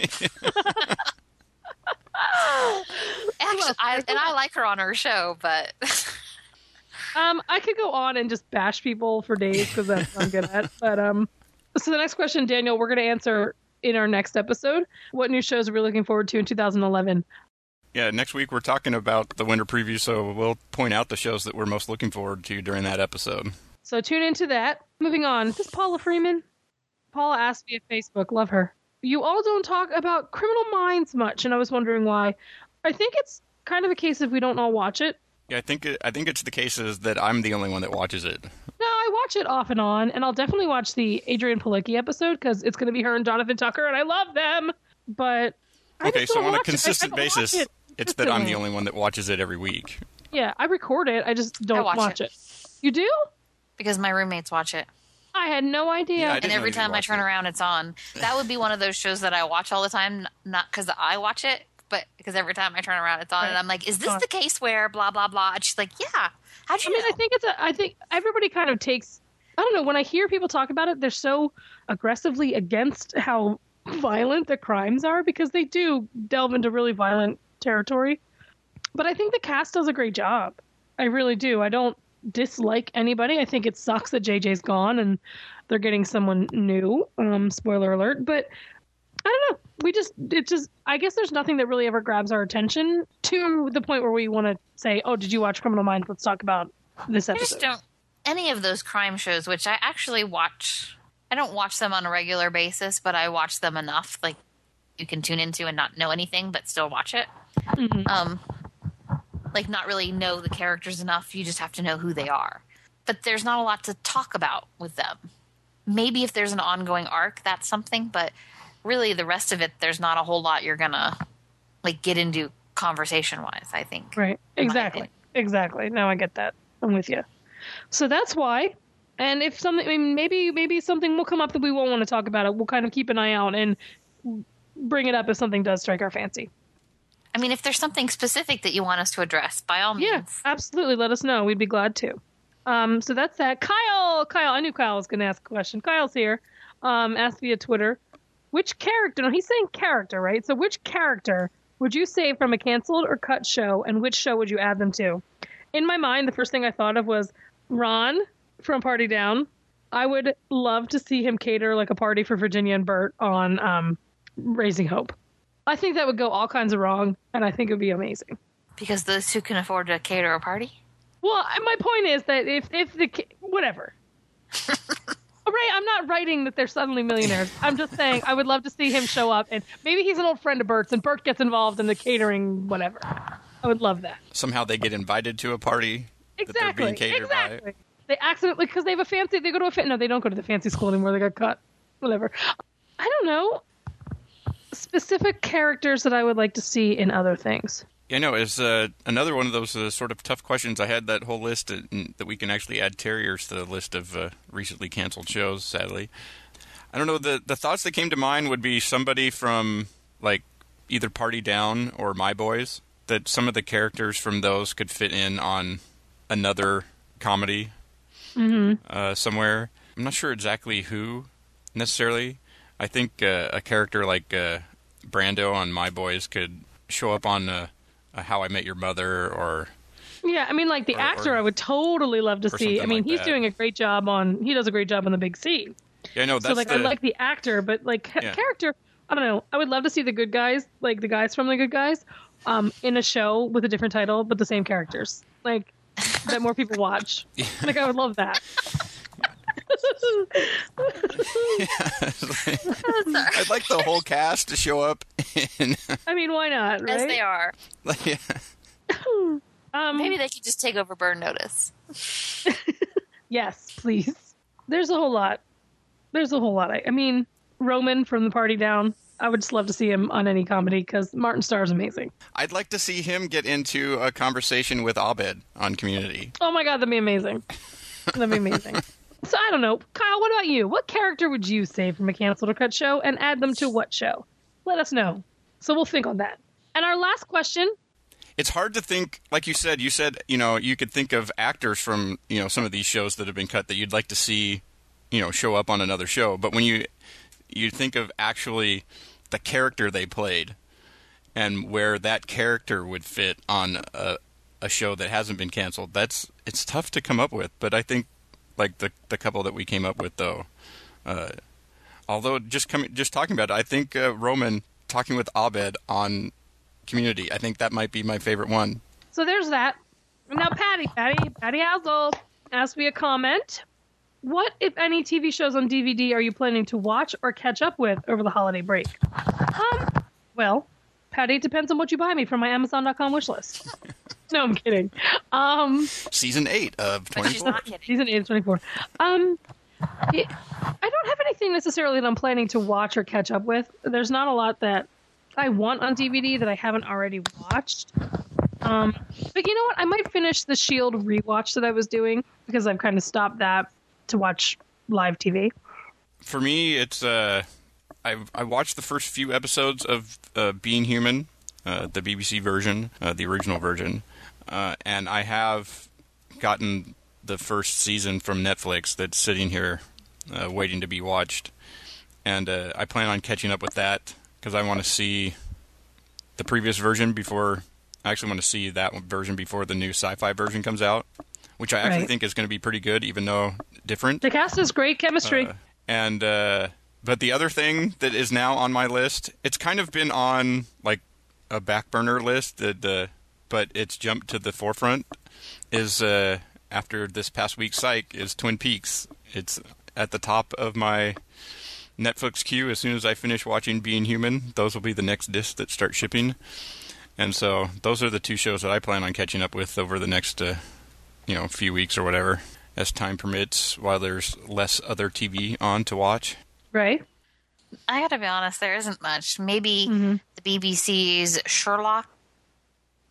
Actually, I like her on her show, but... I could go on and just bash people for days because that's what I'm good at. But so the next question, Daniel, we're going to answer in our next episode. What new shows are we looking forward to in 2011? yeah, next week we're talking about the winter preview, so we'll point out the shows that we're most looking forward to during that episode. So tune into that. Moving on. Is this Paula Freeman? Paula asked me at Facebook. Love her. You all don't talk about Criminal Minds much, and I was wondering why. I think it's kind of a case of we don't all watch it. Yeah, I think it's the case is that I'm the only one that watches it. No, I watch it off and on, and I'll definitely watch the Adrian Palicki episode because it's going to be her and Jonathan Tucker, and I love them. But I Okay, just so don't on a watch it. I consistent don't watch basis, it it's that I'm the consistently. only one that watches it every week. Yeah, I record it. I just don't watch watch it. it. You do? because my roommates watch it. I had no idea. Yeah, I And didn't every know you time I watched turn it. around, it's on. That would be one of those shows that I watch all the time, not because I watch it, but because every time I turn around, it's on, and Right. I'm like, "Is this the case where blah blah blah?" And she's like, "Yeah." How'd you I mean, know? I think everybody kind of takes. I don't know. When I hear people talk about it, they're so aggressively against how violent the crimes are because they do delve into really violent territory. But I think the cast does a great job. I really do. I don't dislike anybody. I think it sucks that JJ's gone and they're getting someone new. Spoiler alert. But I don't know. I guess there's nothing that really ever grabs our attention to the point where we want to say, oh, did you watch Criminal Minds? Let's talk about this I episode. just don't. Any of those crime shows, which I actually watch, I don't watch them on a regular basis, but I watch them enough, like you can tune into and not know anything, but still watch it. Like not really know the characters enough. You just have to know who they are. But there's not a lot to talk about with them. Maybe if there's an ongoing arc, that's something. But really, the rest of it, there's not a whole lot you're gonna like get into conversation-wise, I think. Right. Exactly. Now I get that. I'm with you. So that's why. And if something, I mean, maybe something will come up that we won't want to talk about it. We'll kind of keep an eye out and bring it up if something does strike our fancy. I mean, if there's something specific that you want us to address, by all means. Yeah, absolutely. Let us know. We'd be glad to. So that's that. Kyle, I knew Kyle was going to ask a question. Kyle's here. Asked via Twitter. Which character, no, he's saying character, right? So which character would you save from a canceled or cut show, and which show would you add them to? In my mind, the first thing I thought of was Ron from Party Down. I would love to see him cater like a party for Virginia and Bert on Raising Hope. I think that would go all kinds of wrong, and I think it would be amazing. Because those two can afford to cater a party? Well, my point is that if whatever. Right, I'm not writing that they're suddenly millionaires. I'm just saying I would love to see him show up, and maybe he's an old friend of Bert's, and Bert gets involved in the catering, whatever. I would love that. Somehow they get invited to a party that they're being catered by. They accidentally, because they have they go to no, they don't go to the fancy school anymore. They got cut. Whatever. I don't know. Specific characters that I would like to see in other things. Yeah, no, it's another one of those sort of tough questions. I had that whole list that we can actually add Terriers to the list of recently canceled shows, sadly. I don't know, the thoughts that came to mind would be somebody from, like, either Party Down or My Boys, that some of the characters from those could fit in on another comedy somewhere. I'm not sure exactly who, necessarily. I think a character like Brando on My Boys could show up on How I Met Your Mother, or... Yeah, I mean, like, the actor I would totally love to see. I mean, he's doing a great job he does a great job on The Big C. Yeah, no, that's so, like, I like the actor, but, like, character, I don't know. I would love to see the good guys, like, the guys from The Good Guys, in a show with a different title, but the same characters. Like, that more people watch. Like, I would love that. I'd like the whole cast to show up. I mean, why not, right? As they are. Yeah. Maybe they could just take over Burn Notice. Yes, please. There's a whole lot. I mean, Roman from the Party Down. I would just love to see him on any comedy because Martin Starr's amazing. I'd like to see him get into a conversation with Abed on Community. Oh my God, that'd be amazing. So I don't know. Kyle, what about you? What character would you save from a canceled or cut show and add them to what show? Let us know. So we'll think on that. And our last question. It's hard to think, like you said, you could think of actors from, some of these shows that have been cut that you'd like to see, show up on another show. But when you think of actually the character they played and where that character would fit on a show that hasn't been canceled, it's tough to come up with. But I think, like the couple that we came up with, though, although just talking about it, I think Roman talking with Abed on Community, I think that might be my favorite one. So there's that. Now Patty Hazel asked me a comment. What, if any, TV shows on DVD are you planning to watch or catch up with over the holiday break? Well, Patty, it depends on what you buy me from my Amazon.com wish list. No, I'm kidding. Season 8 of 24. She's not kidding. Season 8 of 24. I don't have anything necessarily that I'm planning to watch or catch up with. There's not a lot that I want on DVD that I haven't already watched. But you know what? I might finish the S.H.I.E.L.D. rewatch that I was doing because I've kind of stopped that to watch live TV. For me, it's I watched the first few episodes of Being Human, the BBC version, the original version, and I have gotten the first season from Netflix that's sitting here waiting to be watched, and I plan on catching up with that because I want to see the previous version before. I actually want to see that version before the new sci-fi version comes out, which I actually think is going to be pretty good, even though different. The cast is great chemistry. But the other thing that is now on my list, it's kind of been on like a back burner list, but it's jumped to the forefront, is after this past week's Psych, is Twin Peaks. It's at the top of my Netflix queue. As soon as I finish watching Being Human, those will be the next discs that start shipping. And so those are the two shows that I plan on catching up with over the next few weeks or whatever, as time permits, while there's less other TV on to watch. Right. I gotta be honest, there isn't much. Maybe the BBC's Sherlock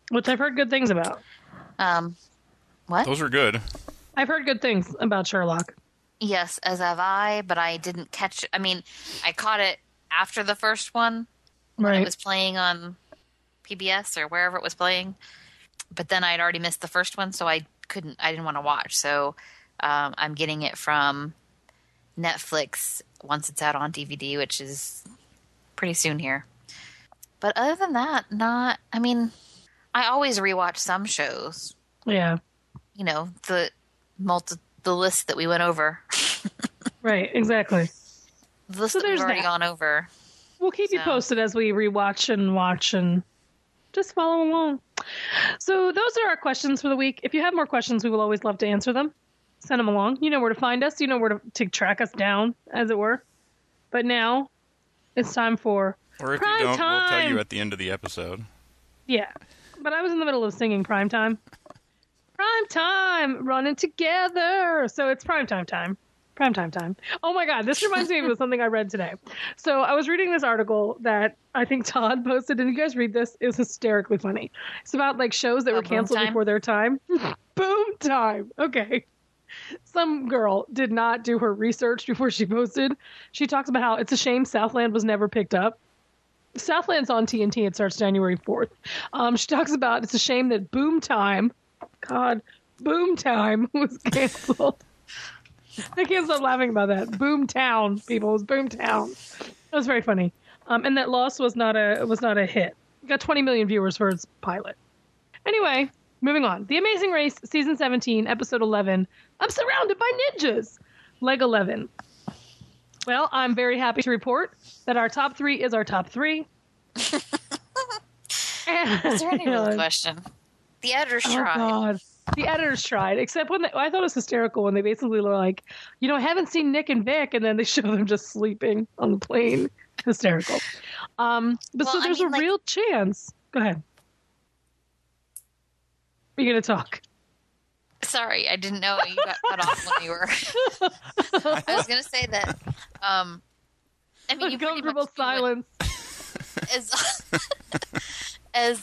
which I've heard good things about. What? Those were good. I've heard good things about Sherlock. Yes, as have I, but I didn't catch it. I mean, I caught it after the first one when it was playing on PBS or wherever it was playing. But then I'd already missed the first one, so I didn't want to watch. So I'm getting it from Netflix once it's out on DVD, which is pretty soon here. But other than that, I always rewatch some shows. Yeah. You know, the list that we went over. Right, exactly. The list that we've already gone over. We'll keep you posted as we rewatch and watch and just follow along. So those are our questions for the week. If you have more questions, we will always love to answer them. Send them along. You know where to find us. You know where to track us down, as it were. But now it's time for Or if Prime you don't, Time. we'll tell you at the end of the episode. Yeah. But I was in the middle of singing Prime Time. Prime Time! Running together! So it's Prime Time. Prime Time. Oh my God, this reminds me of something I read today. So I was reading this article that I think Todd posted, and you guys read this. It was hysterically funny. It's about like shows that were canceled before their time. Boom time! Okay. Some girl did not do her research before she posted. She talks about how it's a shame Southland was never picked up. Southland's on TNT. It starts January 4th. She talks about it's a shame that Boom Time was canceled. I can't stop laughing about that. Boomtown, people. It was Boomtown. That was very funny. And that Lost was not a hit. It got 20 million viewers for its pilot. Anyway, moving on. The Amazing Race, Season 17, Episode 11. I'm surrounded by ninjas. Leg 11. Well, I'm very happy to report that our top 3 is our top 3. Is there any real question? The editors tried. Oh, God. The editors tried, except when I thought it was hysterical when they basically were like, I haven't seen Nick and Vic, and then they show them just sleeping on the plane. Hysterical. So there's a real chance. Go ahead. Are you going to talk? Sorry, I didn't know you got cut off when you were. I was going to say that. You pretty much silence. As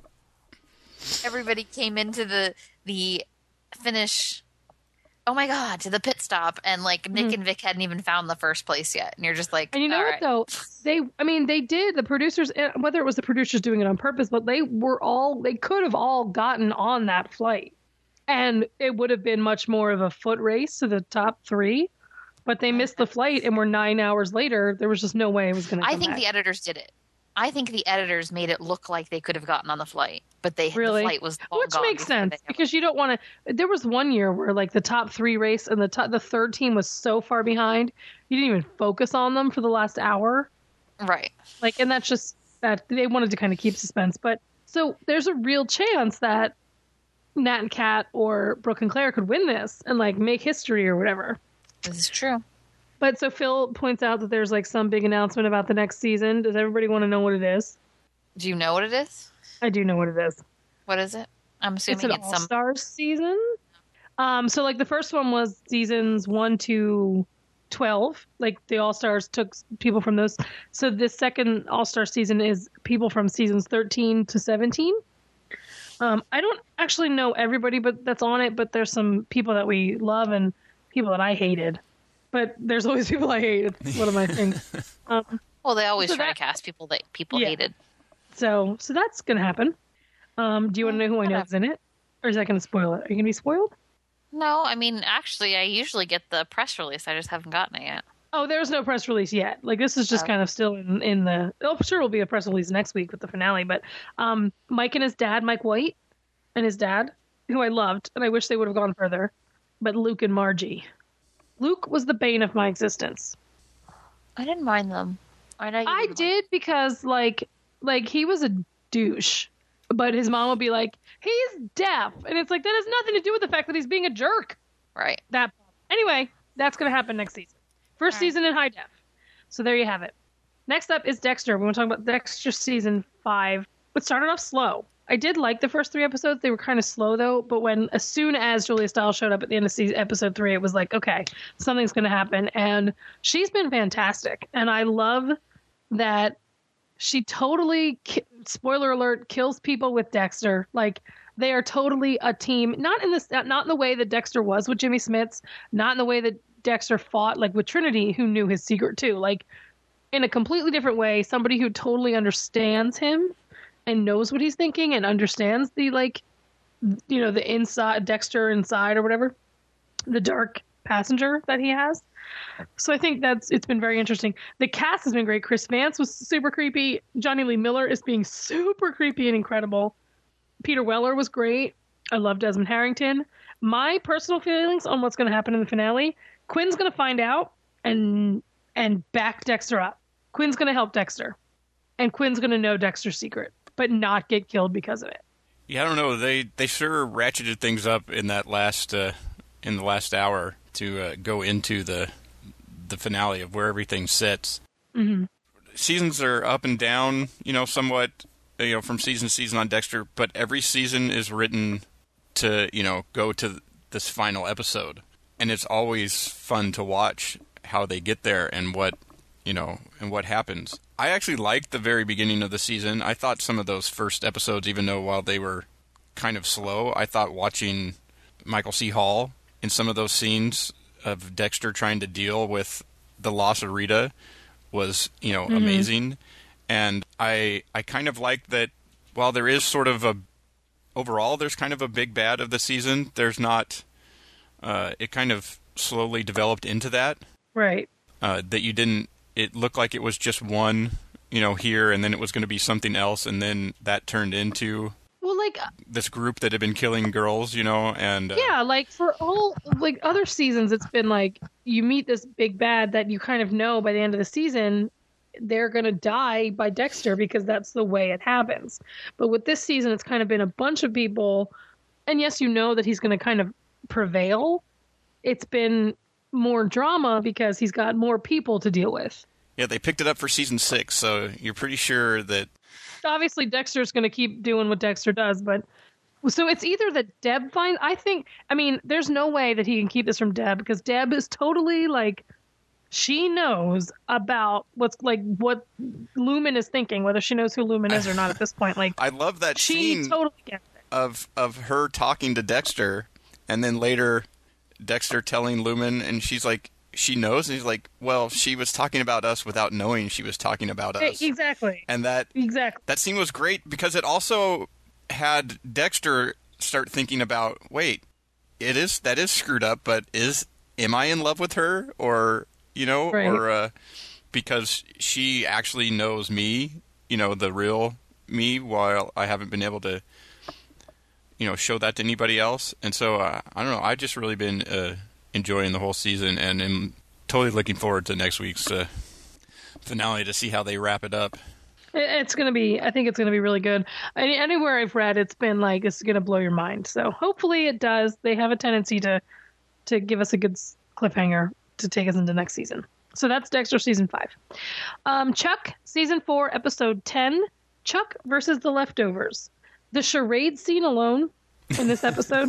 everybody came into the finish. Oh my God! To the pit stop, and like Nick and Vic hadn't even found the first place yet, and you're just like, and you know what though? They did. The producers, whether it was the producers doing it on purpose, but they could have all gotten on that flight, and it would have been much more of a foot race to the top 3. But they missed the flight, and we're 9 hours later. There was just no way it was going to. I think the editors did it. I think the editors made it look like they could have gotten on the flight, but the flight was all which gone makes sense because you don't want to. There was one year where like the top 3 race and the third team was so far behind, you didn't even focus on them for the last hour. Right. Like, and that's just that they wanted to kind of keep suspense. But so there's a real chance that Nat and Kat or Brooke and Claire could win this and like make history or whatever. This is true. But so Phil points out that there's like some big announcement about the next season. Does everybody want to know what it is? Do you know what it is? I do know what it is. What is it? I'm assuming it's an All-Stars season. So like the first one was seasons 1 to 12. Like the All-Stars took people from those. So this second All-Star season is people from seasons 13 to 17. I don't actually know everybody, but that's on it. But there's some people that we love and people that I hated. But there's always people I hate. It's one of my things. Well, they always try to cast people that people hated. So that's going to happen. Do you want to know who I know is in it? Or is that going to spoil it? Are you going to be spoiled? No, actually, I usually get the press release. I just haven't gotten it yet. Oh, there's no press release yet. Like, this is just kind of still in the... Oh, sure will be a press release next week with the finale. But Mike and his dad, Mike White, and his dad, who I loved, and I wish they would have gone further, but Luke and Margie. Luke was the bane of my existence. I didn't mind them. I did because, like he was a douche. But his mom would be like, he's deaf. And it's like, that has nothing to do with the fact that he's being a jerk. Right. Anyway, that's going to happen next season. First season in high def. So there you have it. Next up is Dexter. We want to talk about Dexter season 5. It started off slow. I did like the first 3 episodes. They were kind of slow, though. But as soon as Julia Stiles showed up at the end of episode 3, it was like, okay, something's going to happen. And she's been fantastic. And I love that She totally, spoiler alert, kills people with Dexter. Like, they are totally a team. Not in the way that Dexter was with Jimmy Smits. Not in the way that Dexter fought, like, with Trinity, who knew his secret too. Like, in a completely different way. Somebody who totally understands him and knows what he's thinking and understands the, like, you know, the inside, Dexter inside or whatever, the dark passenger that he has. So I think it's been very interesting. The cast has been great. Chris Vance was super creepy. Johnny Lee Miller is being super creepy and incredible. Peter Weller was great. I love Desmond Harrington. My personal feelings on what's going to happen in the finale: Quinn's going to find out and back Dexter up. Quinn's going to help Dexter, and Quinn's going to know Dexter's secret, but not get killed because of it. Yeah, I don't know. They sure ratcheted things up in that last in the last hour to go into the finale of where everything sits. Mm-hmm. Seasons are up and down, you know, somewhat, you know, from season to season on Dexter, but every season is written to, you know, go to this final episode. And it's always fun to watch how they get there and what, you know, and what happens. I actually liked the very beginning of the season. I thought some of those first episodes, even though while they were kind of slow, I thought watching Michael C. Hall in some of those scenes of Dexter trying to deal with the loss of Rita was, you know, amazing. And I kind of like that while there is sort of overall there's kind of a big bad of the season, there's not, it kind of slowly developed into that. Right. It looked like it was just one, you know, here, and then it was going to be something else, and then that turned into this group that had been killing girls, you know, and yeah, like for all like other seasons, it's been like you meet this big bad that you kind of know by the end of the season they're going to die by Dexter because that's the way it happens. But with this season, it's kind of been a bunch of people, and yes, you know that he's going to kind of prevail. It's been more drama because he's got more people to deal with. Yeah, they picked it up for season 6, so you're pretty sure that obviously Dexter's going to keep doing what Dexter does, but so it's either that Deb finds, there's no way that he can keep this from Deb because Deb is totally like, she knows about what Lumen is thinking, whether she knows who Lumen is or not at this point. Like, I love that she scene totally gets it. of her talking to Dexter, and then later Dexter telling Lumen, and she's like, she knows, and he's like, well, she was talking about us without knowing she was talking about us. Exactly. And that scene was great because it also had Dexter start thinking about, wait, that is screwed up, but am I in love with her? Or, you know, right. Or because she actually knows me, you know, the real me, while I haven't been able to, you know, show that to anybody else. And so, I don't know, I've just really been enjoying the whole season, and am totally looking forward to next week's finale to see how they wrap it up. It's going to be, I think it's going to be really good. Anywhere I've read, it's been like, it's going to blow your mind. So hopefully it does. They have a tendency to give us a good cliffhanger to take us into next season. So that's Dexter season 5. Chuck season 4, episode 10, Chuck versus the Leftovers. The charade scene alone in this episode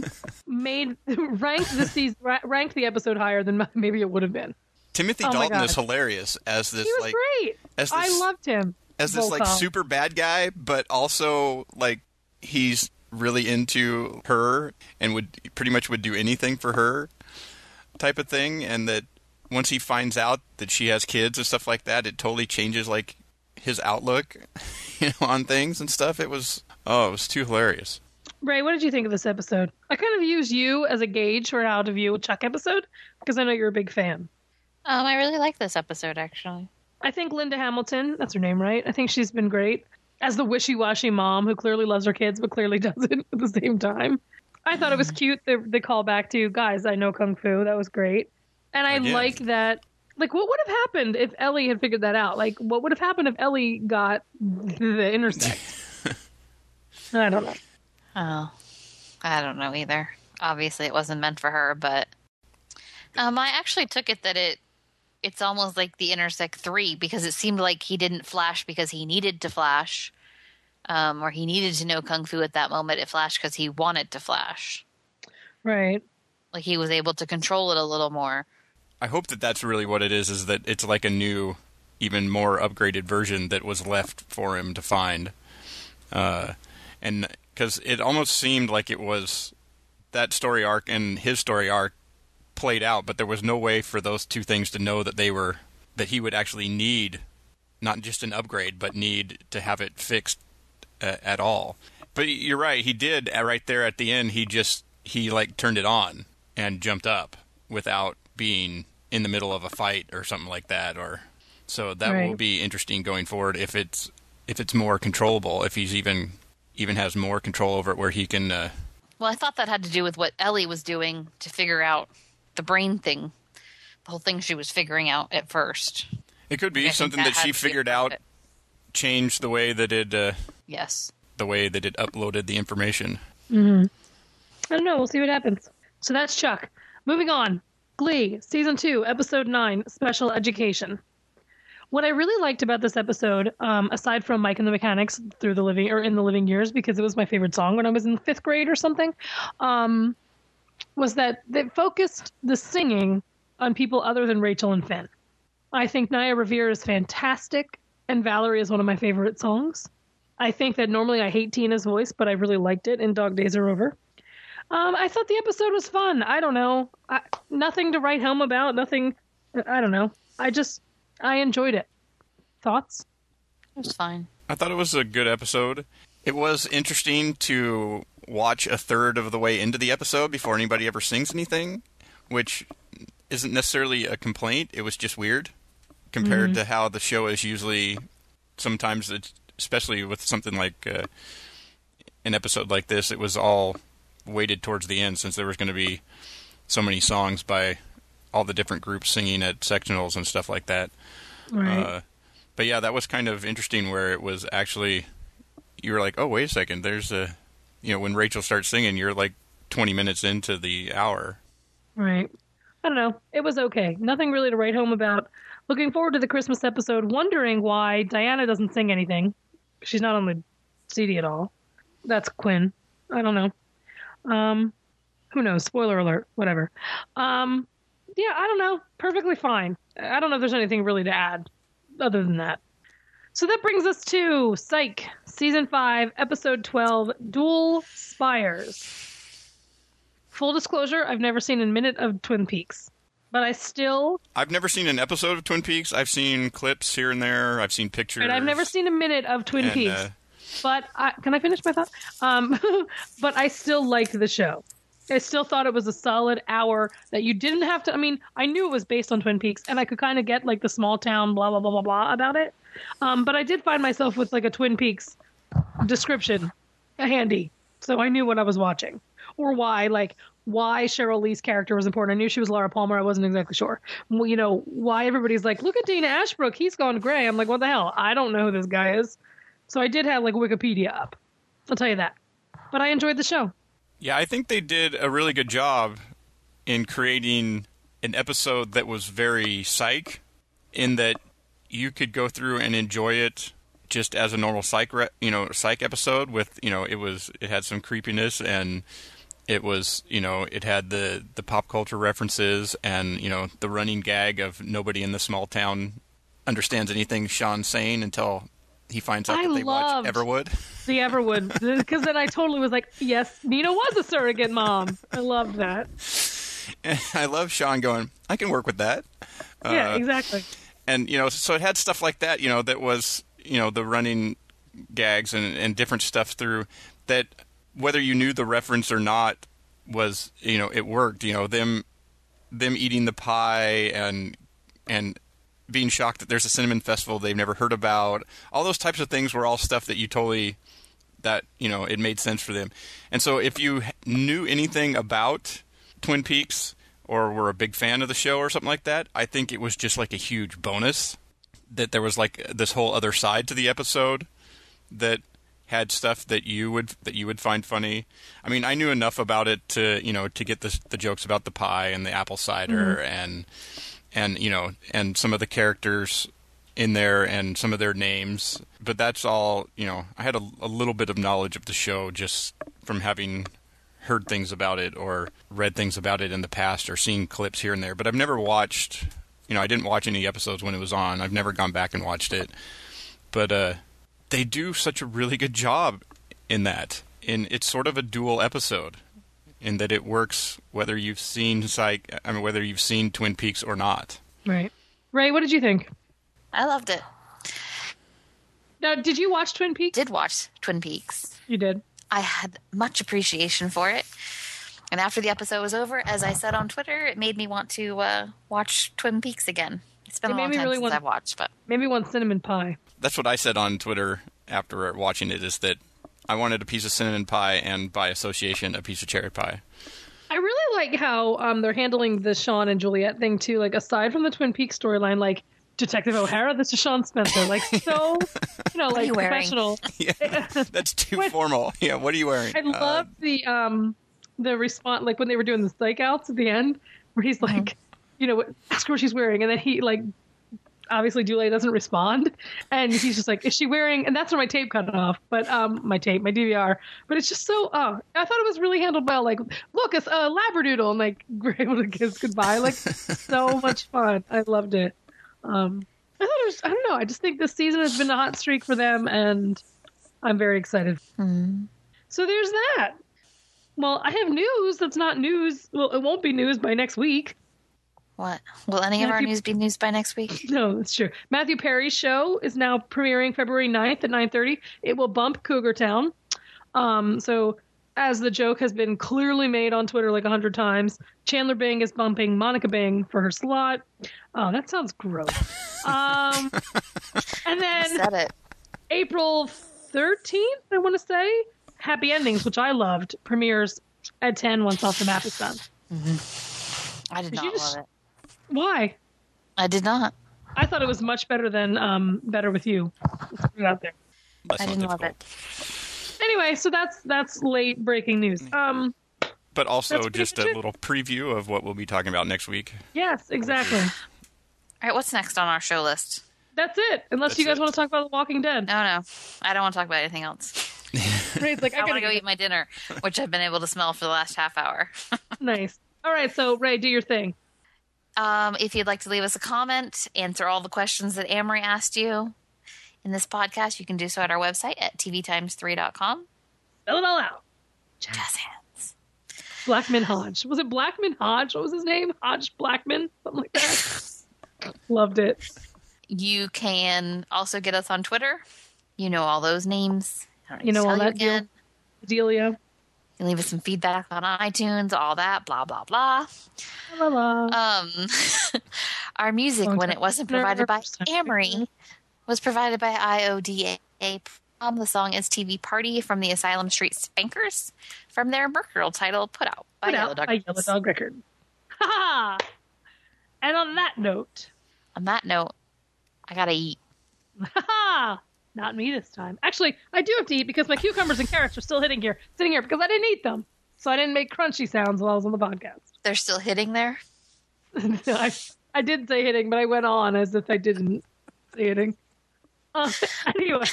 ranked the episode higher than maybe it would have been. Timothy Dalton is hilarious as this. He was great. I loved him as this like super bad guy, but also like he's really into her and would do anything for her, type of thing. And that once he finds out that she has kids and stuff like that, it totally changes like his outlook, you know, on things and stuff. It was too hilarious. Ray, what did you think of this episode? I kind of use you as a gauge for how to view a Chuck episode because I know you're a big fan. I really like this episode, actually. I think Linda Hamilton, that's her name, right? I think she's been great as the wishy-washy mom who clearly loves her kids but clearly doesn't at the same time. I thought it was cute, the call back to, guys, I know Kung Fu. That was great. And I like that. Like, what would have happened if Ellie had figured that out? Like, what would have happened if Ellie got the intersect? I don't know. Oh, I don't know either. Obviously, it wasn't meant for her, but I actually took it that it's almost like the Intersect 3 because it seemed like he didn't flash because he needed to flash, or he needed to know Kung Fu at that moment. It flashed because he wanted to flash. Right. Like he was able to control it a little more. I hope that that's really what it is that it's like a new even more upgraded version that was left for him to find. And because it almost seemed like it was that story arc and his story arc played out, but there was no way for those two things to know that that he would actually need not just an upgrade, but need to have it fixed at all. But you're right, he did right there at the end. He like turned it on and jumped up without being in the middle of a fight or something like that. Or so that Right. will be interesting going forward if it's more controllable, if he's even has more control over it, where he can. Well, I thought that had to do with what Ellie was doing to figure out the brain thing, the whole thing she was figuring out at first. It could be I think something that that she had to be a figured part out of it. changed the way that it Yes. uploaded the information. I don't know. We'll see what happens. So that's Chuck. Moving on. Glee, Season 2, Episode 9, Special Education. What I really liked about this episode, aside from Mike and the Mechanics in the living years, because it was my favorite song when I was in 5th grade or something, was that they focused the singing on people other than Rachel and Finn. I think Naya Revere is fantastic, and Valerie is one of my favorite songs. I think that normally I hate Tina's voice, but I really liked it in Dog Days Are Over. I thought the episode was fun. I don't know. Nothing to write home about. Nothing. I don't know. I enjoyed it. Thoughts? It was fine. I thought it was a good episode. It was interesting to watch a third of the way into the episode before anybody ever sings anything, which isn't necessarily a complaint. It was just weird compared to how the show is usually. Sometimes, especially with something like an episode like this, it was all weighted towards the end since there was going to be so many songs by all the different groups singing at sectionals and stuff like that. Right. But yeah, that was kind of interesting where it was actually, you were like, oh, wait a second, there's when Rachel starts singing, you're like 20 minutes into the hour. Right. I don't know. It was okay. Nothing really to write home about. Looking forward to the Christmas episode, wondering why Diana doesn't sing anything. She's not on the CD at all. That's Quinn. I don't know. Who knows? Spoiler alert. Whatever. Yeah, I don't know. Perfectly fine. I don't know if there's anything really to add other than that. So that brings us to Psych, Season 5, Episode 12, Dual Spires. Full disclosure, I've never seen a minute of Twin Peaks. But I've never seen an episode of Twin Peaks. I've seen clips here and there. I've seen pictures. But I've never seen a minute of Twin Peaks. But can I finish my thought? But I still liked the show. I still thought it was a solid hour that you didn't have to. I mean, I knew it was based on Twin Peaks, and I could kind of get like the small town blah blah blah blah blah about it. But I did find myself with like a Twin Peaks description handy, so I knew what I was watching or why Cheryl Lee's character was important. I knew she was Laura Palmer. I wasn't exactly sure. Well, why everybody's like, look at Dana Ashbrook. He's gone gray. I'm like, what the hell? I don't know who this guy is. So I did have like Wikipedia up. I'll tell you that. But I enjoyed the show. Yeah, I think they did a really good job in creating an episode that was very psych, in that you could go through and enjoy it just as a normal psych episode with, it had some creepiness, and it was, it had the pop culture references and, the running gag of nobody in the small town understands anything Sean's saying until he finds out that they watch Everwood. The Everwood. Because then I totally was like, yes, Nina was a surrogate mom. I loved that. And I love Sean going, I can work with that. Yeah, exactly. And, so it had stuff like that, that was, the running gags and different stuff through that, whether you knew the reference or not, was, it worked. Them eating the pie and being shocked that there's a cinnamon festival they've never heard about. All those types of things were all stuff that it made sense for them. And so if you knew anything about Twin Peaks or were a big fan of the show or something like that, I think it was just like a huge bonus that there was like this whole other side to the episode that had stuff that you would find funny. I mean, I knew enough about it to get the jokes about the pie and the apple cider and some of the characters in there and some of their names. But that's all, I had a little bit of knowledge of the show just from having heard things about it or read things about it in the past or seen clips here and there. But I've never watched I didn't watch any episodes when it was on. I've never gone back and watched it. But they do such a really good job in that. And it's sort of a dual episode in that it works whether you've seen whether you've seen Twin Peaks or not. Right. Ray, what did you think? I loved it. Now, did you watch Twin Peaks? Did watch Twin Peaks. You did. I had much appreciation for it. And after the episode was over, as I said on Twitter, it made me want to watch Twin Peaks again. It's been a long time since I've watched, but maybe one cinnamon pie. That's what I said on Twitter after watching it, is that I wanted a piece of cinnamon pie and, by association, a piece of cherry pie. I really like how they're handling the Sean and Juliet thing, too. Like, aside from the Twin Peaks storyline, like, Detective O'Hara, this is Sean Spencer. Like, so, like, professional. Yeah, that's too formal. Yeah, what are you wearing? I love the response, like, when they were doing the stakeouts at the end, where he's like, ask her what she's wearing. And then he, like, obviously Julia doesn't respond, and he's just like, is she wearing, and that's where my tape cut off, but my DVR, but it's just so, I thought it was really handled well, like, look, it's a labradoodle, and like, we're able to kiss goodbye, like, so much fun. I loved it. I thought it was, I don't know, I just think this season has been a hot streak for them, and I'm very excited. So there's that. Well, I have news that's not news. Well, it won't be news by next week. What? Will any of our news be news by next week? No, that's true. Matthew Perry's show is now premiering February 9th at 9:30. It will bump Cougar Town. So, as the joke has been clearly made on Twitter like 100 times, Chandler Bing is bumping Monica Bing for her slot. Oh, that sounds gross. And then Said it. April 13th, I want to say, Happy Endings, which I loved, premieres at 10 once Off the Map is done. I did not love it. Why? I did not. I thought it was much better than Better With You. Let's put it out there. I didn't love it. Anyway, so that's late breaking news. But also just a little preview of what we'll be talking about next week. Yes, exactly. All right, what's next on our show list? That's it. Unless you guys want to talk about The Walking Dead. No. I don't want to talk about anything else. Ray's like, I want to go eat my dinner, which I've been able to smell for the last half hour. Nice. All right, so Ray, do your thing. If you'd like to leave us a comment, answer all the questions that Amory asked you in this podcast, you can do so at our website at tvtimes3.com. Spell it all out. Jazz hands. Blackman Hodge. Was it Blackman Hodge? What was his name? Hodge Blackman? Something like that. Loved it. You can also get us on Twitter. You know all those names. You know all that deal. Dealio. You can leave us some feedback on iTunes, all that, blah, blah, blah. Blah, blah. Our music, when it wasn't provided by Amory, was provided by IODA. The song is TV Party from the Asylum Street Spankers from their Mercurial title, Put Out by Yellow Dog Record. Ha ha! And on that note, I gotta eat. Ha ha! Not me this time. Actually, I do have to eat because my cucumbers and carrots are still sitting here because I didn't eat them. So I didn't make crunchy sounds while I was on the podcast. They're still hitting there? I did say hitting, but I went on as if I didn't say hitting. Anyway,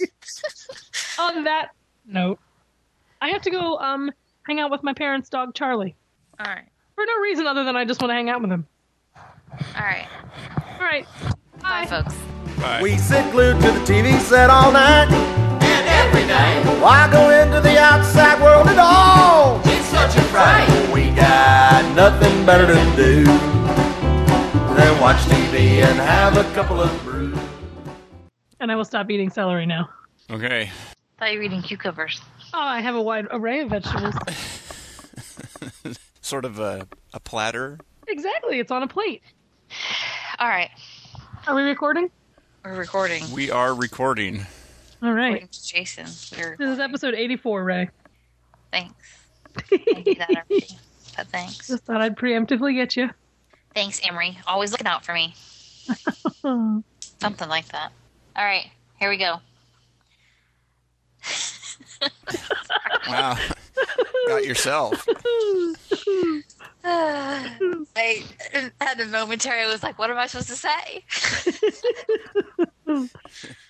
on that note, I have to go hang out with my parents' dog, Charlie. All right. For no reason other than I just want to hang out with him. All right. All right. Bye, folks. Bye. We sit glued to the TV set all night. And every day, Why go into the outside world at all? it's such a fright. We got nothing better to do than watch TV and have a couple of brews. And I will stop eating celery now. Okay. I thought you were eating cucumbers. Oh, I have a wide array of vegetables. Sort of a platter. Exactly. It's on a plate. All right. Are we recording? We're recording. We are recording. All right. According to Jason. This is episode 84, Ray. Thanks. I do that already, but thanks. Just thought I'd preemptively get you. Thanks, Emery. Always looking out for me. Something like that. All right. Here we go. Wow. Got yourself. I had a momentary. I was like, what am I supposed to say?